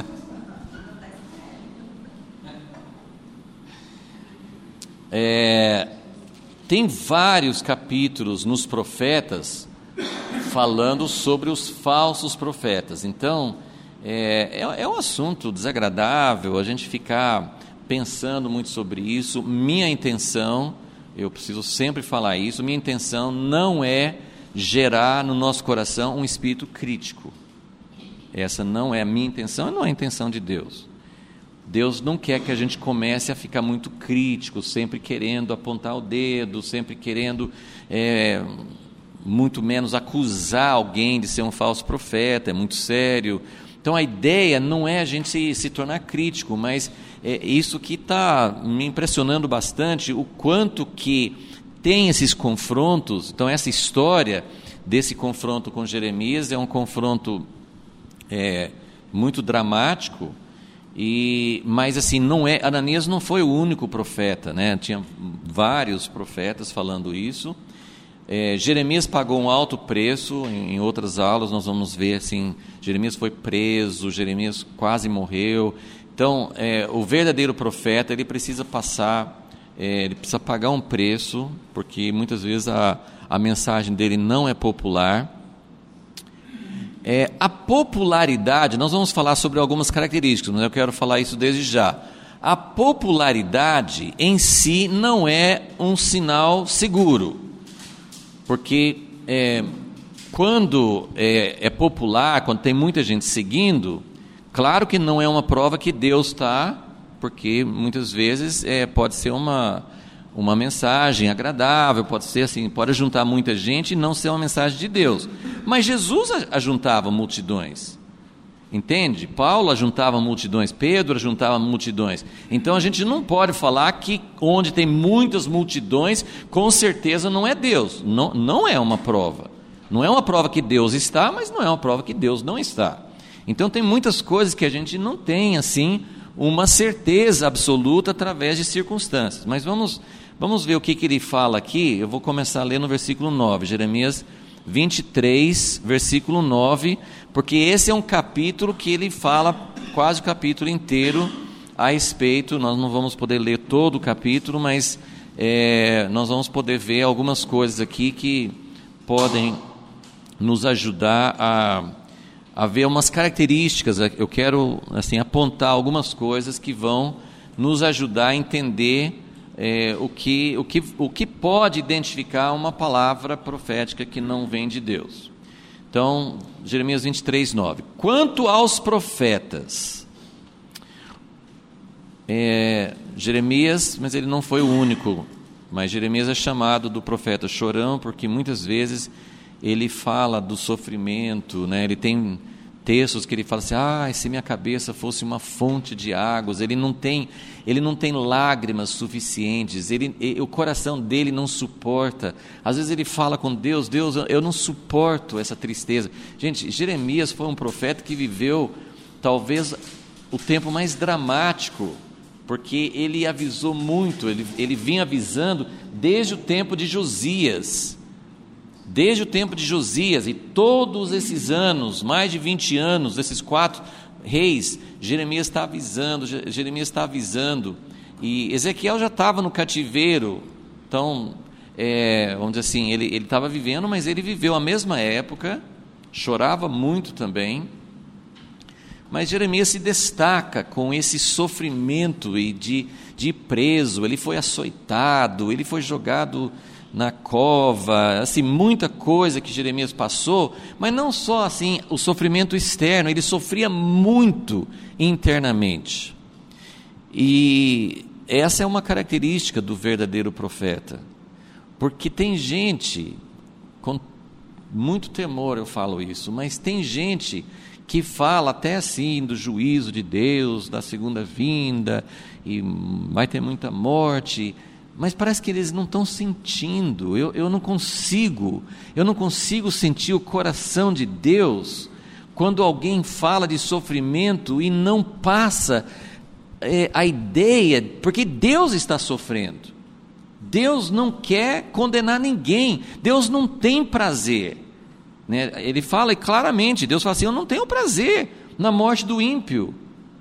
é, tem vários capítulos nos profetas falando sobre os falsos profetas. Então, É, é, é um assunto desagradável a gente ficar pensando muito sobre isso. Minha intenção, eu preciso sempre falar isso, minha intenção não é gerar no nosso coração um espírito crítico. Essa não é a minha intenção e não é a intenção de Deus. Deus não quer que a gente comece a ficar muito crítico, sempre querendo apontar o dedo, sempre querendo, é, muito menos acusar alguém de ser um falso profeta. É muito sério. Então a ideia não é a gente se, se tornar crítico, mas é isso que está me impressionando bastante, o quanto que tem esses confrontos. Então essa história desse confronto com Jeremias é um confronto é, muito dramático, e, mas assim, não é, Ananias não foi o único profeta, né? Tinha vários profetas falando isso. É, Jeremias pagou um alto preço. Em, em outras aulas nós vamos ver assim, Jeremias foi preso, Jeremias quase morreu. Então é, o verdadeiro profeta, ele precisa passar, é, ele precisa pagar um preço, porque muitas vezes a, a mensagem dele não é popular. É, a popularidade, nós vamos falar sobre algumas características, mas eu quero falar isso desde já. A popularidade em si não é um sinal seguro. Porque é, quando é, é popular, quando tem muita gente seguindo, claro que não é uma prova que Deus está, porque muitas vezes é, pode ser uma, uma mensagem agradável, pode ser assim, pode juntar muita gente e não ser uma mensagem de Deus. Mas Jesus ajuntava multidões, entende? Paulo ajuntava multidões, Pedro ajuntava multidões. Então a gente não pode falar que onde tem muitas multidões, com certeza não é Deus. Não, não é uma prova. Não é uma prova que Deus está, mas não é uma prova que Deus não está. Então tem muitas coisas que a gente não tem assim uma certeza absoluta através de circunstâncias. Mas vamos, vamos ver o que, que ele fala aqui. Eu vou começar a ler no versículo nove, Jeremias vinte e três, versículo nove, porque esse é um capítulo que ele fala quase o capítulo inteiro a respeito. Nós não vamos poder ler todo o capítulo, mas é, nós vamos poder ver algumas coisas aqui que podem nos ajudar a, a ver umas características. Eu quero assim, apontar algumas coisas que vão nos ajudar a entender É, o, que, o, que, o que pode identificar uma palavra profética que não vem de Deus. Então, Jeremias vinte e três, nove. Quanto aos profetas, é, Jeremias, mas ele não foi o único, mas Jeremias é chamado do profeta chorão, porque muitas vezes ele fala do sofrimento, né? Ele tem textos que ele fala assim, ah, se minha cabeça fosse uma fonte de águas. Ele não tem, ele não tem lágrimas suficientes, ele, ele, o coração dele não suporta. Às vezes ele fala com Deus, Deus, eu não suporto essa tristeza. Gente, Jeremias foi um profeta que viveu talvez o tempo mais dramático, porque ele avisou muito, ele, ele vinha avisando desde o tempo de Josias. Desde o tempo de Josias, e todos esses anos, mais de vinte anos, esses quatro reis, Jeremias está avisando, Jeremias está avisando, e Ezequiel já estava no cativeiro. Então, é, vamos dizer assim, ele ele estava vivendo, mas ele viveu a mesma época, chorava muito também, mas Jeremias se destaca com esse sofrimento e de, de ir preso. Ele foi açoitado, ele foi jogado na cova, assim, muita coisa que Jeremias passou, mas não só assim, o sofrimento externo, ele sofria muito internamente. E essa é uma característica do verdadeiro profeta, porque tem gente, com muito temor eu falo isso, mas tem gente que fala até assim do juízo de Deus, da segunda vinda, e vai ter muita morte, mas parece que eles não estão sentindo. Eu, eu não consigo, eu não consigo sentir o coração de Deus quando alguém fala de sofrimento e não passa é, a ideia, porque Deus está sofrendo. Deus não quer condenar ninguém, Deus não tem prazer, né? Ele fala claramente, Deus fala assim, eu não tenho prazer na morte do ímpio.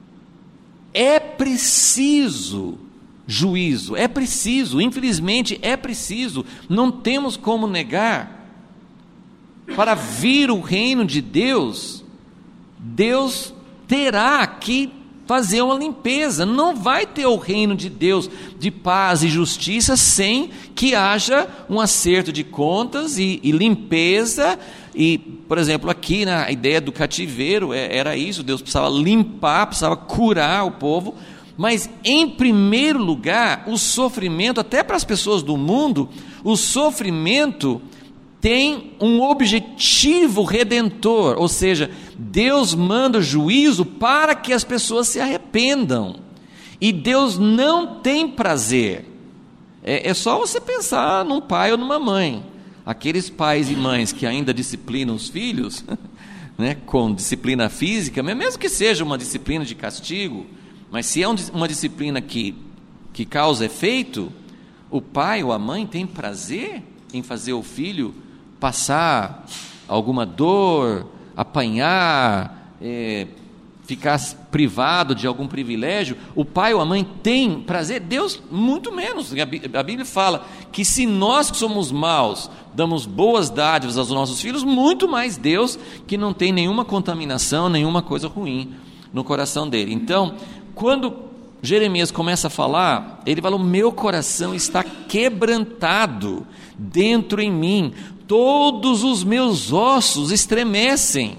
É preciso juízo, é preciso, infelizmente é preciso, não temos como negar. Para vir o reino de Deus, Deus terá que fazer uma limpeza. Não vai ter o reino de Deus de paz e justiça sem que haja um acerto de contas e, e limpeza. E, por exemplo, aqui na ideia do cativeiro era isso, Deus precisava limpar, precisava curar o povo. Mas, em primeiro lugar, o sofrimento, até para as pessoas do mundo, o sofrimento tem um objetivo redentor, ou seja, Deus manda juízo para que as pessoas se arrependam, e Deus não tem prazer. É, é só você pensar num pai ou numa mãe, aqueles pais e mães que ainda disciplinam os filhos, né, com disciplina física, mesmo que seja uma disciplina de castigo, mas se é uma disciplina que, que causa efeito, o pai ou a mãe tem prazer em fazer o filho passar alguma dor, apanhar, é, ficar privado de algum privilégio. O pai ou a mãe tem prazer, Deus muito menos. A Bíblia fala que se nós que somos maus damos boas dádivas aos nossos filhos, muito mais Deus, que não tem nenhuma contaminação, nenhuma coisa ruim no coração dele. Então, quando Jeremias começa a falar, ele fala, o meu coração está quebrantado dentro em mim, todos os meus ossos estremecem.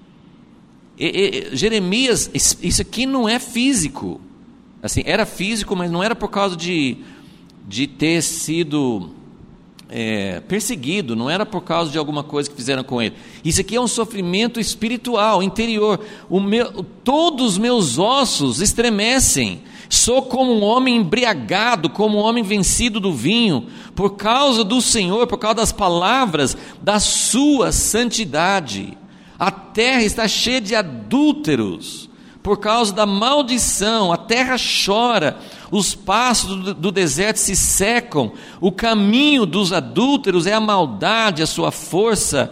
E, e, Jeremias, isso aqui não é físico, assim, era físico, mas não era por causa de, de ter sido é, perseguido, não era por causa de alguma coisa que fizeram com ele. Isso aqui é um sofrimento espiritual, interior. O meu, todos os meus ossos estremecem, sou como um homem embriagado, como um homem vencido do vinho, por causa do Senhor, por causa das palavras da sua santidade. A terra está cheia de adúlteros, por causa da maldição, a terra chora, os pastos do, do deserto se secam, o caminho dos adúlteros é a maldade, a sua força,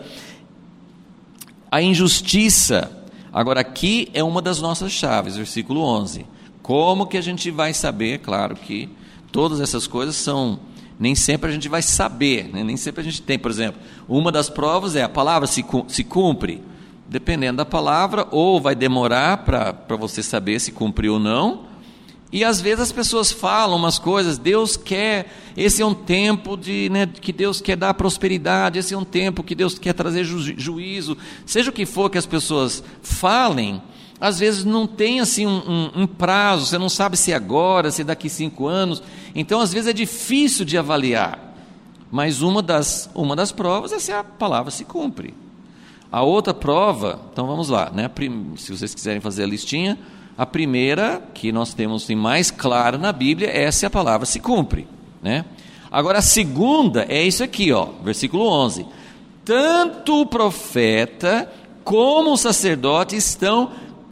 a injustiça. Agora aqui é uma das nossas chaves, versículo onze. Como que a gente vai saber? Claro que todas essas coisas são, nem sempre a gente vai saber, né? Nem sempre a gente tem. Por exemplo, uma das provas é a palavra se, se cumpre. Dependendo da palavra, ou vai demorar para você saber se cumpriu ou não, e às vezes as pessoas falam umas coisas, Deus quer, esse é um tempo de, né, que Deus quer dar prosperidade, esse é um tempo que Deus quer trazer ju, juízo, seja o que for que as pessoas falem, às vezes não tem assim um, um, um prazo, você não sabe se é agora, se é daqui cinco anos, então às vezes é difícil de avaliar, mas uma das, uma das provas é se a palavra se cumpre. A outra prova, então vamos lá, né? Se vocês quiserem fazer a listinha, a primeira que nós temos assim, mais clara na Bíblia é se a palavra se cumpre, né? Agora a segunda é isso aqui, ó, versículo onze. Tanto o profeta como o sacerdote estão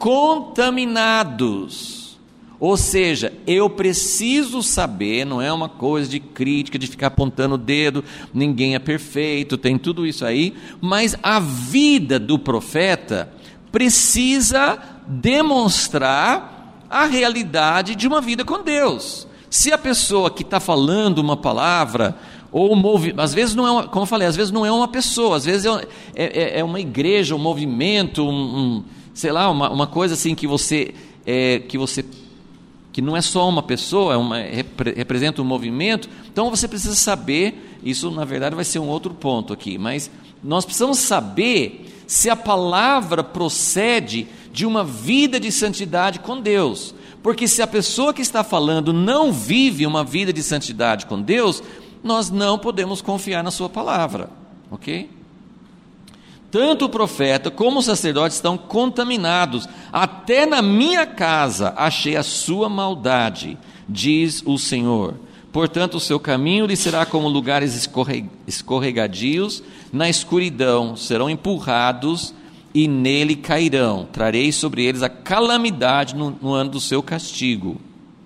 contaminados. Ou seja, eu preciso saber, não é uma coisa de crítica, de ficar apontando o dedo, ninguém é perfeito, tem tudo isso aí, mas a vida do profeta precisa demonstrar a realidade de uma vida com Deus. Se a pessoa que está falando uma palavra, ou movi- às vezes não é, uma, como eu falei, às vezes não é uma pessoa, às vezes é, é, é uma igreja, um movimento, um, um, sei lá, uma, uma coisa assim que você, é, que você que não é só uma pessoa, é uma, representa um movimento. Então você precisa saber, isso na verdade vai ser um outro ponto aqui, mas nós precisamos saber se a palavra procede de uma vida de santidade com Deus, porque se a pessoa que está falando não vive uma vida de santidade com Deus, nós não podemos confiar na sua palavra, ok? Tanto o profeta como o sacerdote estão contaminados. Até na minha casa achei a sua maldade, diz o Senhor. Portanto, o seu caminho lhe será como lugares escorregadios, na escuridão serão empurrados e nele cairão. Trarei sobre eles a calamidade no, no ano do seu castigo.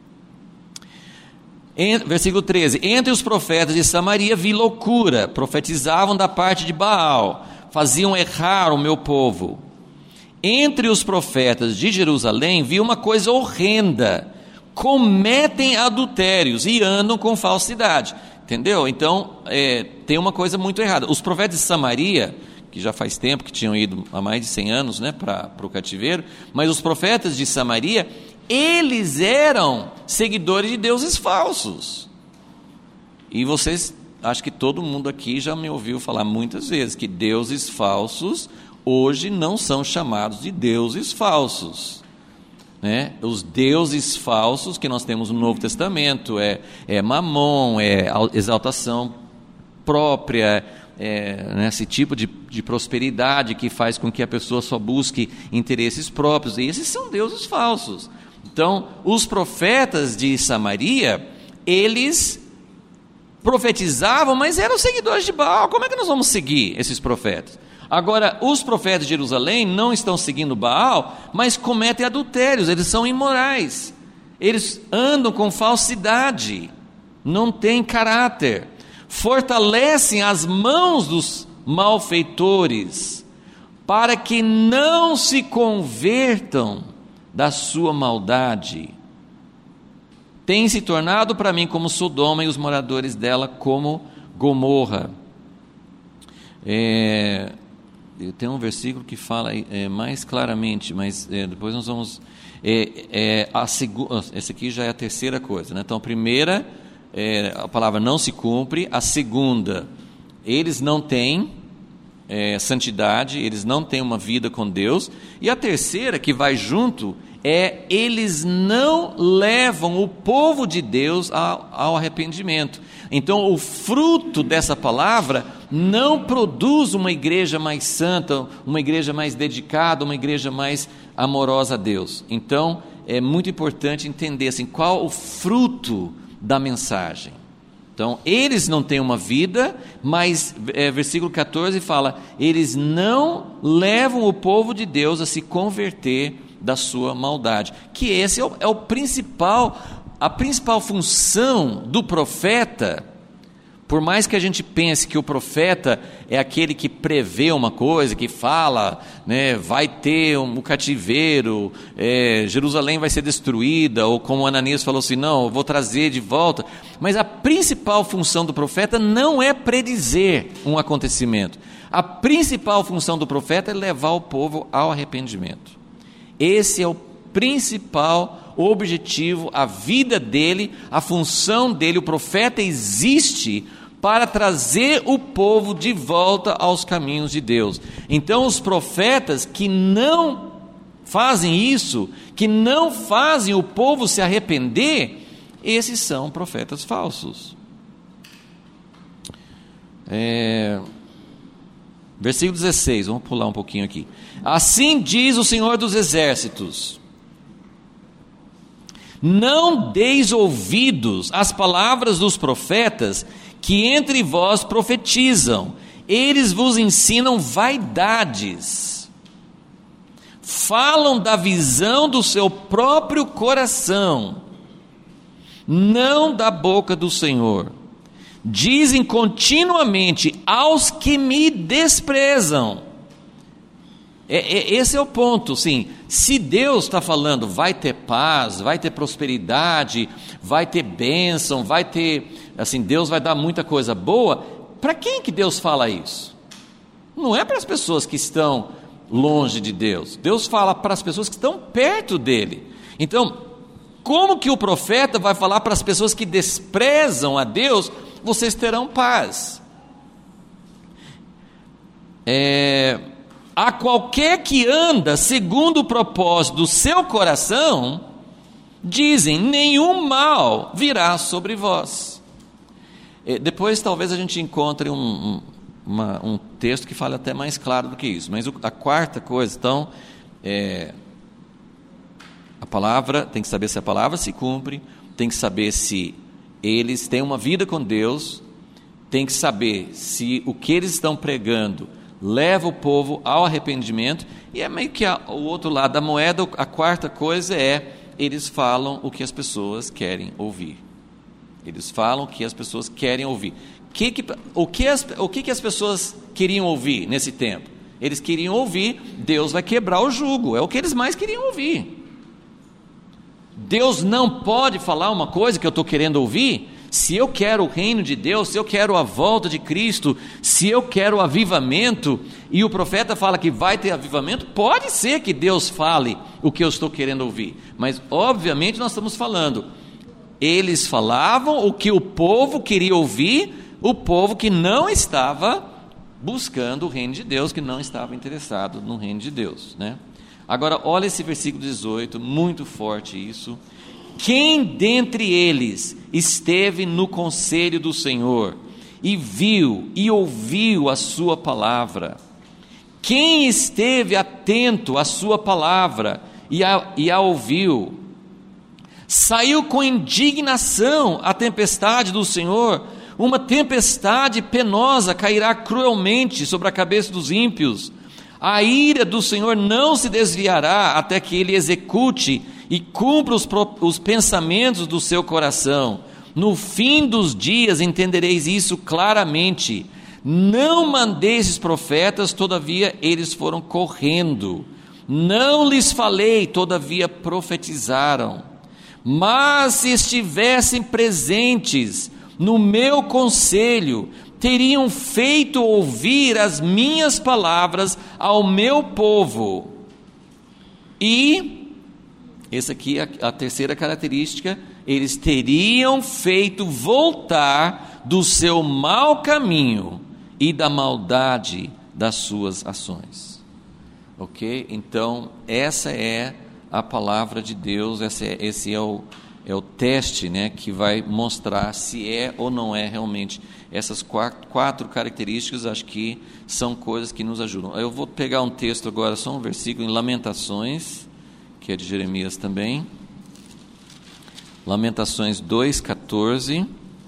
Versículo treze. Entre os profetas de Samaria vi loucura, profetizavam da parte de Baal, faziam errar o meu povo. Entre os profetas de Jerusalém vi uma coisa horrenda, cometem adultérios e andam com falsidade. Entendeu? Então, é, tem uma coisa muito errada. Os profetas de Samaria, que já faz tempo que tinham ido há mais de cem anos, né, para o cativeiro, mas os profetas de Samaria, eles eram seguidores de deuses falsos. E vocês, acho que todo mundo aqui já me ouviu falar muitas vezes que deuses falsos hoje não são chamados de deuses falsos, né? Os deuses falsos que nós temos no Novo Testamento é, é Mamon, é exaltação própria, é, né, esse tipo de, de prosperidade que faz com que a pessoa só busque interesses próprios, e esses são deuses falsos. Então, os profetas de Samaria, eles profetizavam, mas eram seguidores de Baal. Como é que nós vamos seguir esses profetas? Agora, os profetas de Jerusalém não estão seguindo Baal, mas cometem adultérios, eles são imorais, eles andam com falsidade, não têm caráter, fortalecem as mãos dos malfeitores, para que não se convertam da sua maldade. Tem se tornado para mim como Sodoma e os moradores dela como Gomorra. É... Tem um versículo que fala é, mais claramente, mas é, depois nós vamos... É, é, a segu... Essa aqui já é a terceira coisa, né? Então, a primeira, é, a palavra não se cumpre. A segunda, eles não têm é, santidade, eles não têm uma vida com Deus. E a terceira, que vai junto, é eles não levam o povo de Deus ao, ao arrependimento. Então, o fruto dessa palavra não produz uma igreja mais santa, uma igreja mais dedicada, uma igreja mais amorosa a Deus. Então, é muito importante entender assim, qual o fruto da mensagem. Então, eles não têm uma vida, mas é, versículo catorze fala, eles não levam o povo de Deus a se converter da sua maldade. Que esse é o, é o principal, a principal função do profeta. Por mais que a gente pense que o profeta é aquele que prevê uma coisa, que fala, né, vai ter um cativeiro, é, Jerusalém vai ser destruída, ou como Ananias falou assim, não, eu vou trazer de volta. Mas a principal função do profeta não é predizer um acontecimento. A principal função do profeta é levar o povo ao arrependimento. Esse é o principal objetivo, a vida dele, a função dele. O profeta existe para trazer o povo de volta aos caminhos de Deus. Então, os profetas que não fazem isso, que não fazem o povo se arrepender, esses são profetas falsos. É... Versículo dezesseis, vamos pular um pouquinho aqui. Assim diz o Senhor dos Exércitos: não deis ouvidos às palavras dos profetas que entre vós profetizam, eles vos ensinam vaidades, falam da visão do seu próprio coração, não da boca do Senhor. Dizem continuamente aos que me desprezam. É, é, esse é o ponto, sim. Se Deus está falando, vai ter paz, vai ter prosperidade, vai ter bênção, vai ter, assim, Deus vai dar muita coisa boa, para quem que Deus fala isso? Não é para as pessoas que estão longe de Deus. Deus fala para as pessoas que estão perto dele. Então, como que o profeta vai falar para as pessoas que desprezam a Deus, vocês terão paz? É, a qualquer que anda segundo o propósito do seu coração, dizem, nenhum mal virá sobre vós. É, depois talvez a gente encontre um, um, uma, um texto que fale até mais claro do que isso, mas o, a quarta coisa, então, é, a palavra, tem que saber se a palavra se cumpre, tem que saber se eles têm uma vida com Deus, tem que saber se o que eles estão pregando leva o povo ao arrependimento, e é meio que a, o outro lado da moeda. A quarta coisa é, eles falam o que as pessoas querem ouvir. Eles falam o que as pessoas querem ouvir. Que que, o que as, o que, que as pessoas queriam ouvir nesse tempo? Eles queriam ouvir, Deus vai quebrar o jugo, é o que eles mais queriam ouvir. Deus não pode falar uma coisa que eu estou querendo ouvir. Se eu quero o reino de Deus, se eu quero a volta de Cristo, se eu quero o avivamento, e o profeta fala que vai ter avivamento, pode ser que Deus fale o que eu estou querendo ouvir, mas obviamente nós estamos falando, eles falavam o que o povo queria ouvir, o povo que não estava buscando o reino de Deus, que não estava interessado no reino de Deus, né? Agora olha esse versículo dezoito, muito forte isso. Quem dentre eles esteve no conselho do Senhor e viu e ouviu a sua palavra? Quem esteve atento à sua palavra e a, e a ouviu? Saiu com indignação a tempestade do Senhor, uma tempestade penosa cairá cruelmente sobre a cabeça dos ímpios. A ira do Senhor não se desviará até que Ele execute e cumpra os, os pensamentos do seu coração. No fim dos dias entendereis isso claramente. Não mandei esses profetas, todavia eles foram correndo. Não lhes falei, todavia profetizaram. Mas se estivessem presentes no meu conselho, teriam feito ouvir as minhas palavras ao meu povo. E, essa aqui é a terceira característica, eles teriam feito voltar do seu mau caminho e da maldade das suas ações. Ok? Então, essa é a palavra de Deus, esse é, esse é o, é o teste, né, que vai mostrar se é ou não é realmente. Essas quatro, quatro características, acho que são coisas que nos ajudam. Eu vou pegar um texto agora, só um versículo em Lamentações, que é de Jeremias também. Lamentações dois, catorze.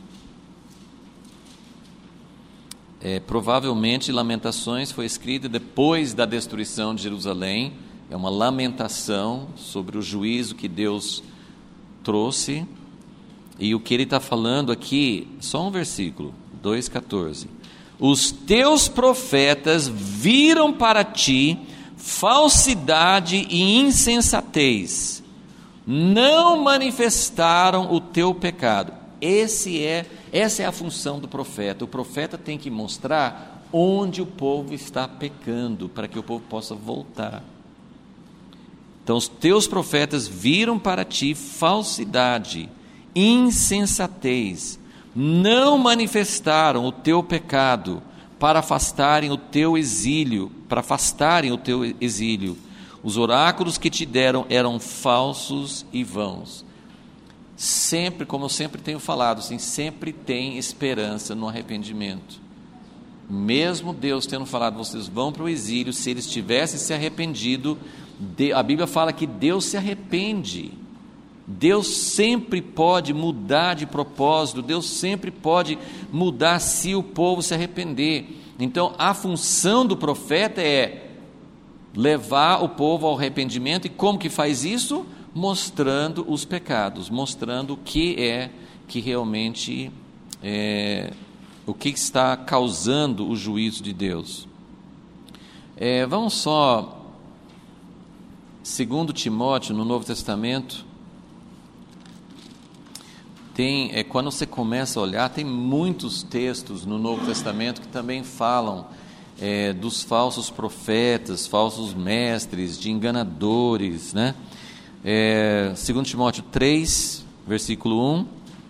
É, provavelmente Lamentações foi escrita depois da destruição de Jerusalém. É uma lamentação sobre o juízo que Deus trouxe. E o que ele está falando aqui, só um versículo, dois, catorze. Os teus profetas viram para ti falsidade e insensatez, não manifestaram o teu pecado. Esse é, essa é a função do profeta. O profeta tem que mostrar onde o povo está pecando, para que o povo possa voltar. Então os teus profetas viram para ti falsidade, insensatez, não manifestaram o teu pecado, para afastarem o teu exílio, para afastarem o teu exílio. Os oráculos que te deram eram falsos e vãos. Sempre, como eu sempre tenho falado, assim, sempre tem esperança no arrependimento. Mesmo Deus tendo falado, vocês vão para o exílio, se eles tivessem se arrependido, a Bíblia fala que Deus se arrepende. Deus sempre pode mudar de propósito, Deus sempre pode mudar se o povo se arrepender. Então a função do profeta é levar o povo ao arrependimento. E como que faz isso? Mostrando os pecados, mostrando o que é que realmente é, o que está causando o juízo de Deus. É, vamos só, segundo Timóteo, no Novo Testamento, tem, é, quando você começa a olhar, tem muitos textos no Novo Testamento que também falam é, dos falsos profetas, falsos mestres, de enganadores, né? É, segundo Timóteo três, versículo um.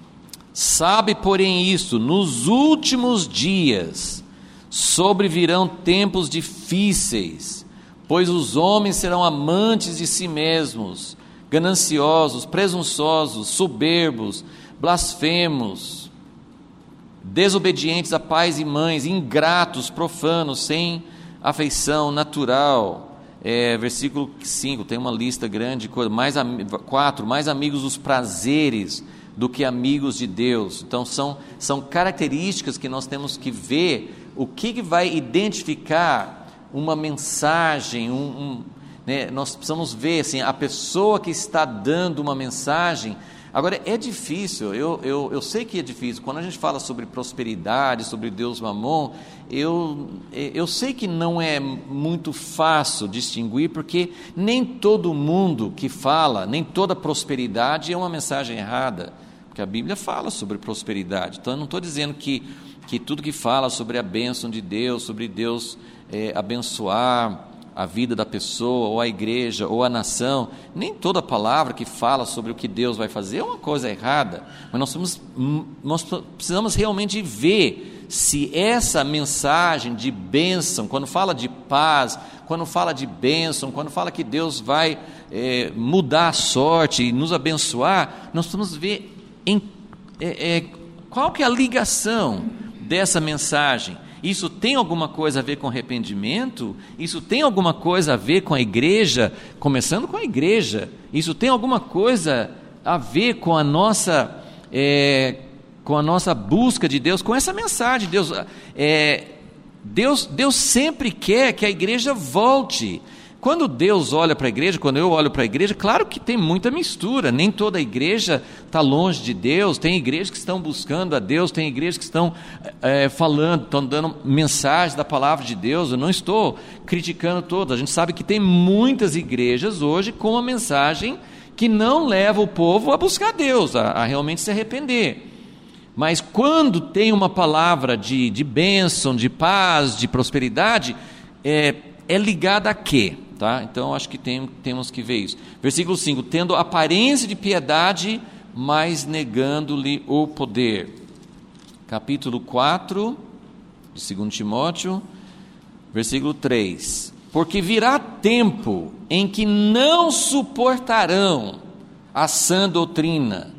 Sabe, porém, isto: nos últimos dias sobrevirão tempos difíceis, pois os homens serão amantes de si mesmos, gananciosos, presunçosos, soberbos, blasfemos, desobedientes a pais e mães, ingratos, profanos, sem afeição natural. É, versículo cinco, tem uma lista grande de coisas. Mais, quatro, mais amigos dos prazeres do que amigos de Deus. Então são, são características que nós temos que ver, o que, que vai identificar uma mensagem, um, um, né, nós precisamos ver assim, a pessoa que está dando uma mensagem. Agora é difícil, eu, eu, eu sei que é difícil, quando a gente fala sobre prosperidade, sobre Deus Mamon, eu, eu sei que não é muito fácil distinguir, porque nem todo mundo que fala, nem toda prosperidade é uma mensagem errada, porque a Bíblia fala sobre prosperidade. Então eu não estou dizendo que, que tudo que fala sobre a bênção de Deus, sobre Deus é, abençoar a vida da pessoa, ou a igreja, ou a nação, nem toda palavra que fala sobre o que Deus vai fazer é uma coisa errada, mas nós, somos, nós precisamos realmente ver se essa mensagem de bênção, quando fala de paz, quando fala de bênção, quando fala que Deus vai é, mudar a sorte e nos abençoar, nós precisamos ver em, é, é, qual que é a ligação dessa mensagem. Isso tem alguma coisa a ver com arrependimento? Isso tem alguma coisa a ver com a igreja, começando com a igreja? Isso tem alguma coisa a ver com a nossa, é, com a nossa busca de Deus, com essa mensagem? Deus, é, Deus, Deus sempre quer que a igreja volte. Quando Deus olha para a igreja, quando eu olho para a igreja, claro que tem muita mistura, nem toda a igreja está longe de Deus, tem igrejas que estão buscando a Deus, tem igrejas que estão é, falando, estão dando mensagem da palavra de Deus. Eu não estou criticando todas, a gente sabe que tem muitas igrejas hoje com uma mensagem que não leva o povo a buscar Deus, a, a realmente se arrepender. Mas quando tem uma palavra de, de bênção, de paz, de prosperidade, é, é ligada a quê? Tá? Então acho que tem, temos que ver isso. Versículo cinco, tendo aparência de piedade, mas negando-lhe o poder. Capítulo quatro, de segundo Timóteo, versículo três, porque virá tempo em que não suportarão a sã doutrina,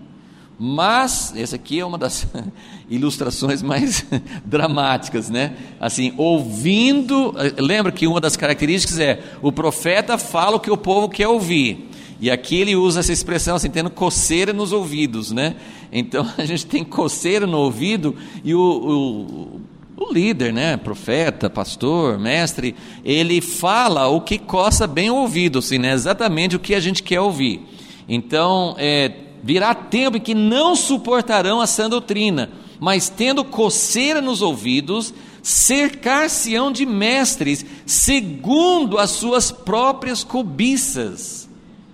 mas, essa aqui é uma das ilustrações mais dramáticas, né? Assim, ouvindo, lembra que uma das características é, o profeta fala o que o povo quer ouvir, e aqui ele usa essa expressão assim, tendo coceira nos ouvidos, né? Então a gente tem coceira no ouvido, e o, o, o líder, né? Profeta, pastor, mestre, ele fala o que coça bem o ouvido, assim, né? Exatamente o que a gente quer ouvir. Então, é, virá tempo em que não suportarão a sã doutrina, mas tendo coceira nos ouvidos, cercar-se-ão de mestres, segundo as suas próprias cobiças.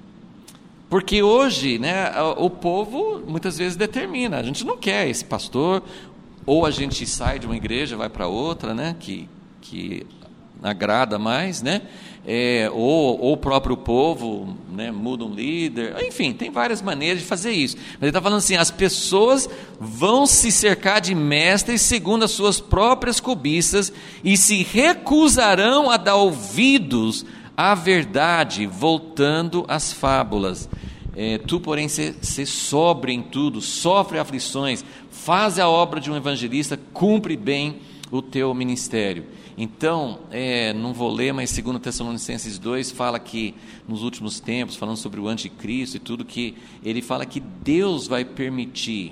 Porque hoje, né, o povo muitas vezes determina, a gente não quer esse pastor, ou a gente sai de uma igreja, vai para outra, né, que, que agrada mais, né? É, ou, ou o próprio povo, né, muda um líder, enfim, tem várias maneiras de fazer isso, mas ele está falando assim, as pessoas vão se cercar de mestres segundo as suas próprias cobiças, e se recusarão a dar ouvidos à verdade, voltando às fábulas. É, tu porém se, se sobre em tudo, sofre aflições, faz a obra de um evangelista, cumpre bem o teu ministério. Então, é, não vou ler, mas segundo Tessalonicenses dois fala que nos últimos tempos, falando sobre o anticristo e tudo, que ele fala que Deus vai permitir.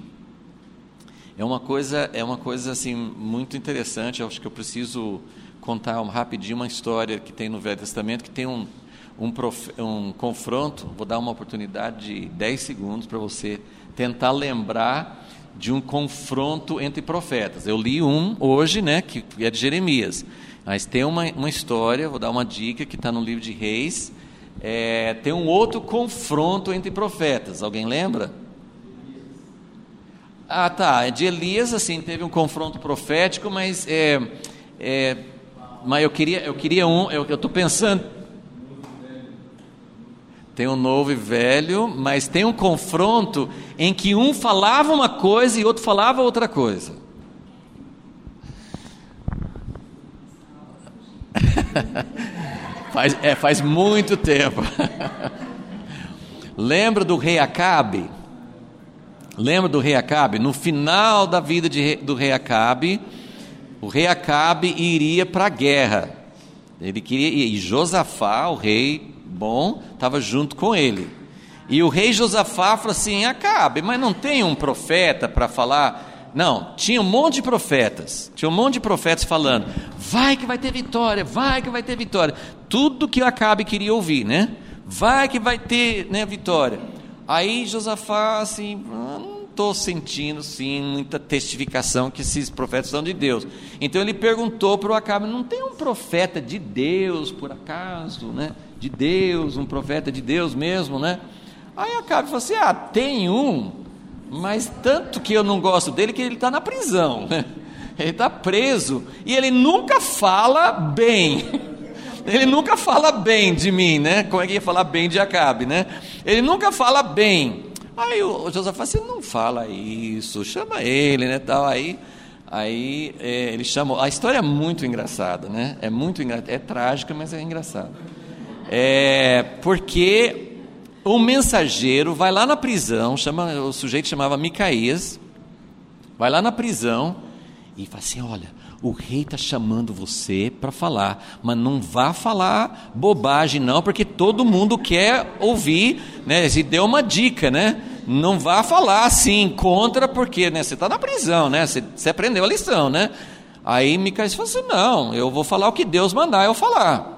É uma coisa, é uma coisa assim, muito interessante. Eu acho que eu preciso contar um, rapidinho uma história que tem no Velho Testamento, que tem um, um, prof, um confronto. Vou dar uma oportunidade de dez segundos para você tentar lembrar de um confronto entre profetas. Eu li um hoje, né, que é de Jeremias, mas tem uma, uma história, vou dar uma dica, que está no livro de Reis, é, tem um outro confronto entre profetas. Alguém lembra? Ah, tá, de Elias, assim, teve um confronto profético, mas é, é, mas eu queria, eu queria um, eu estou pensando, Tem o novo e velho, mas tem um confronto em que um falava uma coisa e outro falava outra coisa. faz, é, faz muito tempo. Lembra do rei Acabe? Lembra do rei Acabe? No final da vida de, do rei Acabe, o rei Acabe iria para a guerra. Ele queria, e Josafá, o rei bom, estava junto com ele. E o rei Josafá falou assim: Acabe, mas não tem um profeta para falar? Não, tinha um monte de profetas. Tinha um monte de profetas falando: vai que vai ter vitória, vai que vai ter vitória. Tudo que Acabe queria ouvir, né? Vai que vai ter, né, vitória. Aí Josafá assim, não estou sentindo sim muita testificação que esses profetas são de Deus. Então ele perguntou para o Acabe: não tem um profeta de Deus por acaso, né? De Deus, um profeta de Deus mesmo, né? Aí Acabe falou assim: ah, tem um, mas tanto que eu não gosto dele que ele está na prisão, né? Ele está preso e ele nunca fala bem. Ele nunca fala bem de mim, né? Como é que ia falar bem de Acabe, né? Ele nunca fala bem. Aí o Josafá assim: não fala isso, chama ele, né, tal. Aí, aí é, ele chamou. A história é muito engraçada, né? É muito engraçada, é trágica, mas é engraçada. É porque o mensageiro vai lá na prisão, chama, o sujeito chamava Micaías, vai lá na prisão e fala assim: olha, o rei está chamando você para falar, mas não vá falar bobagem não, porque todo mundo quer ouvir, né? Se deu uma dica, né? Não vá falar assim contra, porque, né, você está na prisão, né? Você, você aprendeu a lição, né? Aí Micaías falou assim: não, eu vou falar o que Deus mandar eu falar.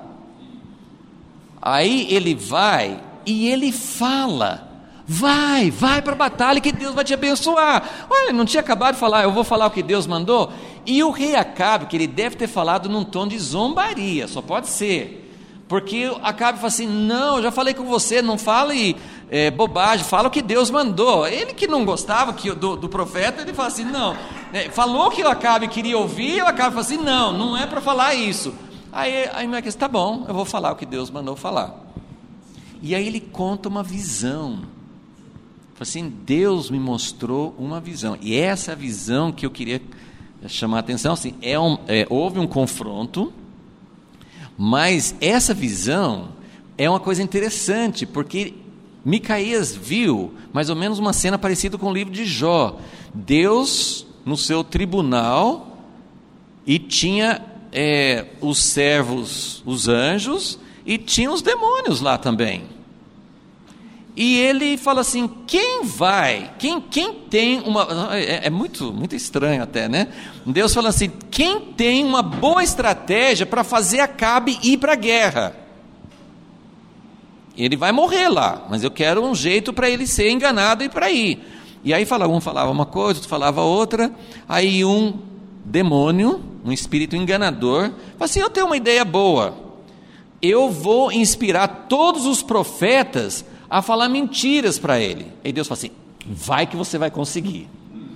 Aí ele vai e ele fala: vai, vai para a batalha que Deus vai te abençoar. Olha, não tinha acabado de falar, eu vou falar o que Deus mandou. E o rei Acabe, que ele deve ter falado num tom de zombaria, só pode ser, porque Acabe fala assim: não, eu já falei com você, não fale é, bobagem, fala o que Deus mandou. Ele que não gostava que, do, do profeta, ele fala assim: não, é, falou que o Acabe queria ouvir, e o Acabe fala assim: não, não é para falar isso. Aí, aí Micaías: tá bom, eu vou falar o que Deus mandou falar. E aí ele conta uma visão. Assim, Deus me mostrou uma visão, e essa visão que eu queria chamar a atenção, assim, é um, é, houve um confronto, mas essa visão é uma coisa interessante, porque Micaías viu mais ou menos uma cena parecida com o livro de Jó. Deus no seu tribunal, e tinha é, os servos, os anjos, e tinha os demônios lá também. E ele fala assim: quem vai, quem, quem tem uma, é, é muito, muito estranho até, né? Deus fala assim: quem tem uma boa estratégia para fazer Acabe ir para a guerra? Ele vai morrer lá, mas eu quero um jeito para ele ser enganado e para ir. E aí fala, um falava uma coisa, outro falava outra. Aí um demônio, um espírito enganador, fala assim: eu tenho uma ideia boa, eu vou inspirar todos os profetas a falar mentiras para ele. E Deus fala assim: vai que você vai conseguir.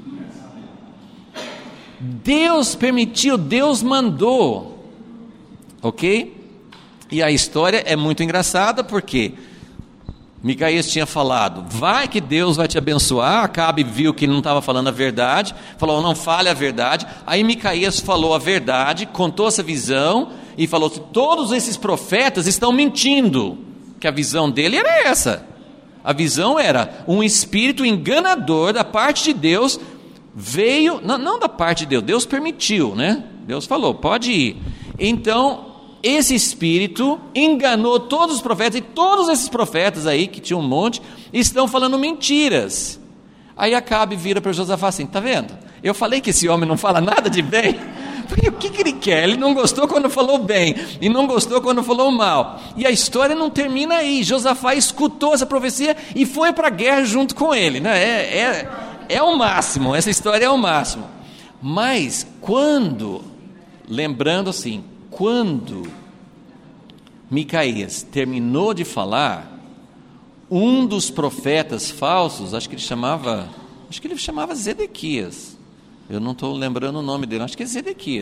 Deus permitiu, Deus mandou, ok? E a história é muito engraçada, porque Micaías tinha falado: vai que Deus vai te abençoar. Acabe viu que ele não estava falando a verdade, falou: não fale a verdade. Aí Micaías falou a verdade, contou essa visão e falou: todos esses profetas estão mentindo. Que a visão dele era essa. A visão era um espírito enganador da parte de Deus, veio, não, não da parte de Deus, Deus permitiu, né? Deus falou: pode ir. Então, esse espírito enganou todos os profetas, e todos esses profetas aí, que tinha um monte, estão falando mentiras. Aí Acabe vira para Josafá assim: tá vendo? Eu falei que esse homem não fala nada de bem. Porque o que, que ele quer? Ele não gostou quando falou bem, e não gostou quando falou mal. E a história não termina aí. Josafá escutou essa profecia e foi para a guerra junto com ele, né? É, é, é o máximo, essa história é o máximo. Mas quando, lembrando assim, quando Micaías terminou de falar, um dos profetas falsos, acho que ele chamava, acho que ele chamava Zedequias, eu não estou lembrando o nome dele, acho que é Zedequias,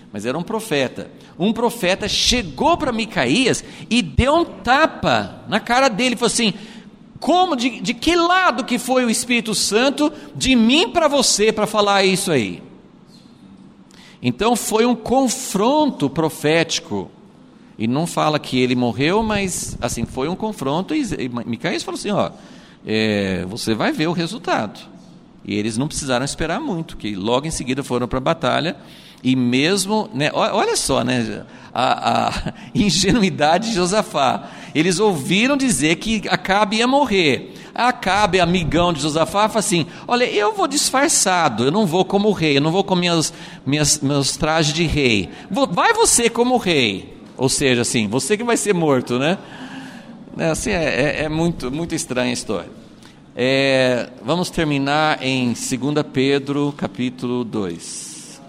mas era um profeta. Um profeta chegou para Micaías e deu um tapa na cara dele, falou assim: como, de, de que lado que foi o Espírito Santo de mim para você para falar isso aí? Então foi um confronto profético, e não fala que ele morreu, mas assim, foi um confronto, e, e Micaías falou assim: ó, é, você vai ver o resultado. E eles não precisaram esperar muito, que logo em seguida foram para a batalha. E mesmo, né, olha só, né, a, a ingenuidade de Josafá. Eles ouviram dizer que Acabe ia morrer. Acabe, amigão de Josafá, fala assim: olha, eu vou disfarçado, eu não vou como rei, eu não vou com minhas, minhas, meus trajes de rei. Vai você como rei. Ou seja, assim, você que vai ser morto, né? É, assim, é, é muito, muito estranha a história. É, vamos terminar em Segunda Pedro, capítulo dois.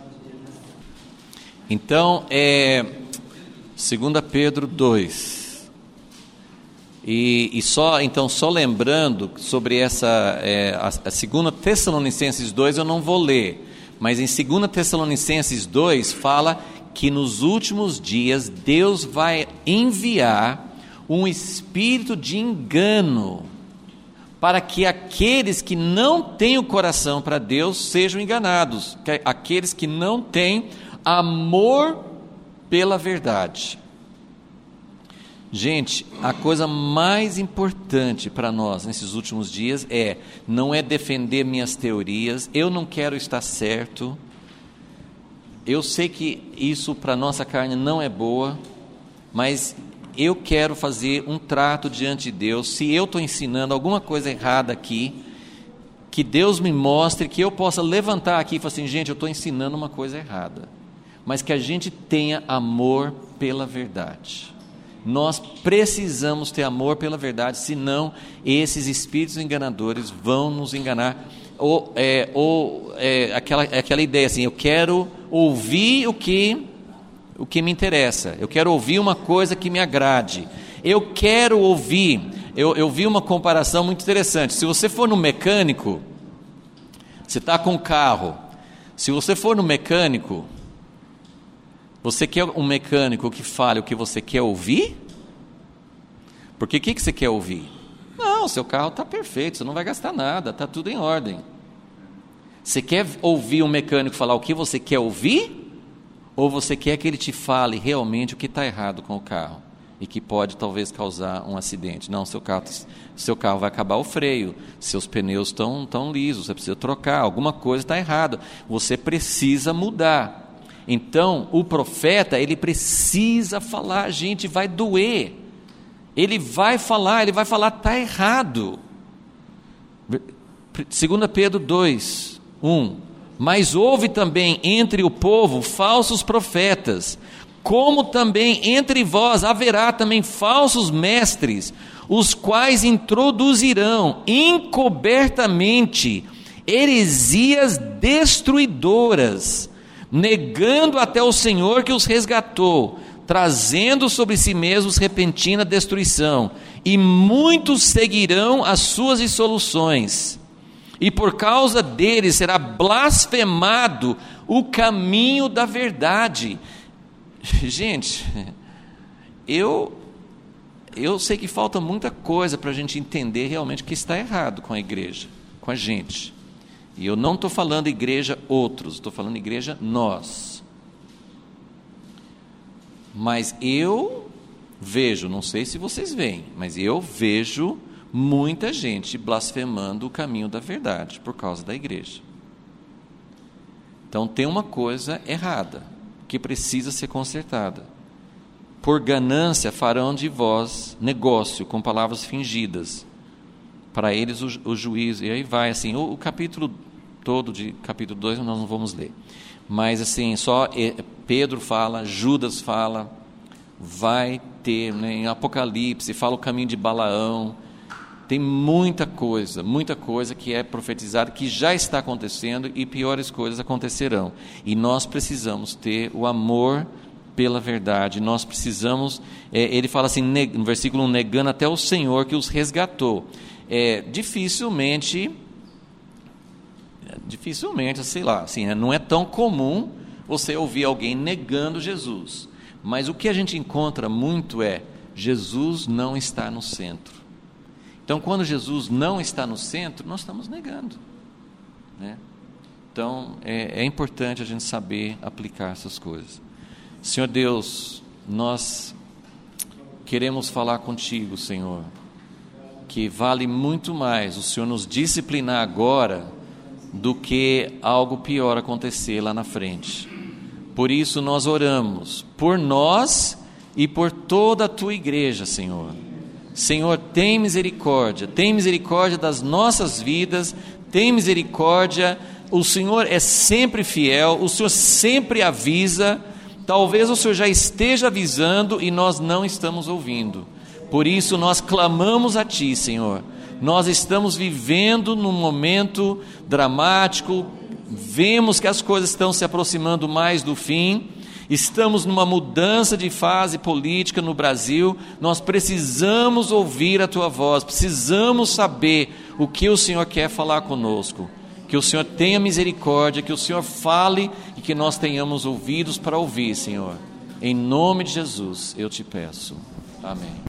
Então, é, Segunda Pedro dois. E, e só, então, só lembrando sobre essa, é, a, a Segunda Tessalonicenses dois eu não vou ler, mas em Segunda Tessalonicenses dois fala que nos últimos dias Deus vai enviar um espírito de engano, para que aqueles que não têm o coração para Deus sejam enganados, que aqueles que não têm amor pela verdade. Gente, a coisa mais importante para nós nesses últimos dias é, não é defender minhas teorias, eu não quero estar certo, eu sei que isso para a nossa carne não é boa, mas eu quero fazer um trato diante de Deus. Se eu estou ensinando alguma coisa errada aqui, que Deus me mostre, que eu possa levantar aqui e falar assim: gente, eu estou ensinando uma coisa errada, mas que a gente tenha amor pela verdade. Nós precisamos ter amor pela verdade, senão esses espíritos enganadores vão nos enganar. Ou, é, ou é, aquela, aquela ideia assim: eu quero ouvir o que, o que me interessa, eu quero ouvir uma coisa que me agrade, eu quero ouvir, eu, eu vi uma comparação muito interessante. Se você for no mecânico, você está com um carro, se você for no mecânico, você quer um mecânico que fale o que você quer ouvir? Porque o que, que você quer ouvir? Não, seu carro está perfeito, você não vai gastar nada, está tudo em ordem. Você quer ouvir um mecânico falar o que você quer ouvir? Ou você quer que ele te fale realmente o que está errado com o carro e que pode talvez causar um acidente? Não, seu carro, seu carro vai acabar o freio, seus pneus estão tão lisos, você precisa trocar, alguma coisa está errada, você precisa mudar. Então, o profeta, ele precisa falar, gente, vai doer. Ele vai falar, ele vai falar, está errado. Segunda Pedro dois, um. Mas houve também entre o povo falsos profetas, como também entre vós haverá também falsos mestres, os quais introduzirão encobertamente heresias destruidoras, negando até o Senhor que os resgatou, trazendo sobre si mesmos repentina destruição, e muitos seguirão as suas dissoluções, e por causa deles será blasfemado o caminho da verdade. Gente, eu, eu sei que falta muita coisa para a gente entender realmente o que está errado com a igreja, com a gente. E eu não estou falando igreja outros, estou falando igreja nós. Mas eu vejo, não sei se vocês veem, mas eu vejo muita gente blasfemando o caminho da verdade por causa da igreja. Então tem uma coisa errada que precisa ser consertada. Por ganância farão de vós negócio com palavras fingidas, para eles o, o juízo. E aí vai assim, o, o capítulo todo de capítulo dois nós não vamos ler, mas assim, só Pedro fala, Judas fala, vai ter, né, em Apocalipse fala o caminho de Balaão. Tem muita coisa, muita coisa que é profetizada, que já está acontecendo, e piores coisas acontecerão. E nós precisamos ter o amor pela verdade. Nós precisamos, é, ele fala assim, no versículo um, negando até o Senhor que os resgatou. É, dificilmente, dificilmente, sei lá, assim, não é tão comum você ouvir alguém negando Jesus. Mas o que a gente encontra muito é, Jesus não está no centro. Então, quando Jesus não está no centro, nós estamos negando, né? Então, é, é importante a gente saber aplicar essas coisas. Senhor Deus, nós queremos falar contigo, Senhor, que vale muito mais o Senhor nos disciplinar agora do que algo pior acontecer lá na frente. Por isso nós oramos por nós e por toda a tua igreja, Senhor. Senhor, tem misericórdia, tem misericórdia das nossas vidas, tem misericórdia. O Senhor é sempre fiel, o Senhor sempre avisa. Talvez o Senhor já esteja avisando e nós não estamos ouvindo. Por isso nós clamamos a Ti, Senhor. Nós estamos vivendo num momento dramático, vemos que as coisas estão se aproximando mais do fim, estamos numa mudança de fase política no Brasil. Nós precisamos ouvir a Tua voz, precisamos saber o que o Senhor quer falar conosco. Que o Senhor tenha misericórdia, que o Senhor fale e que nós tenhamos ouvidos para ouvir, Senhor. Em nome de Jesus, eu te peço. Amém.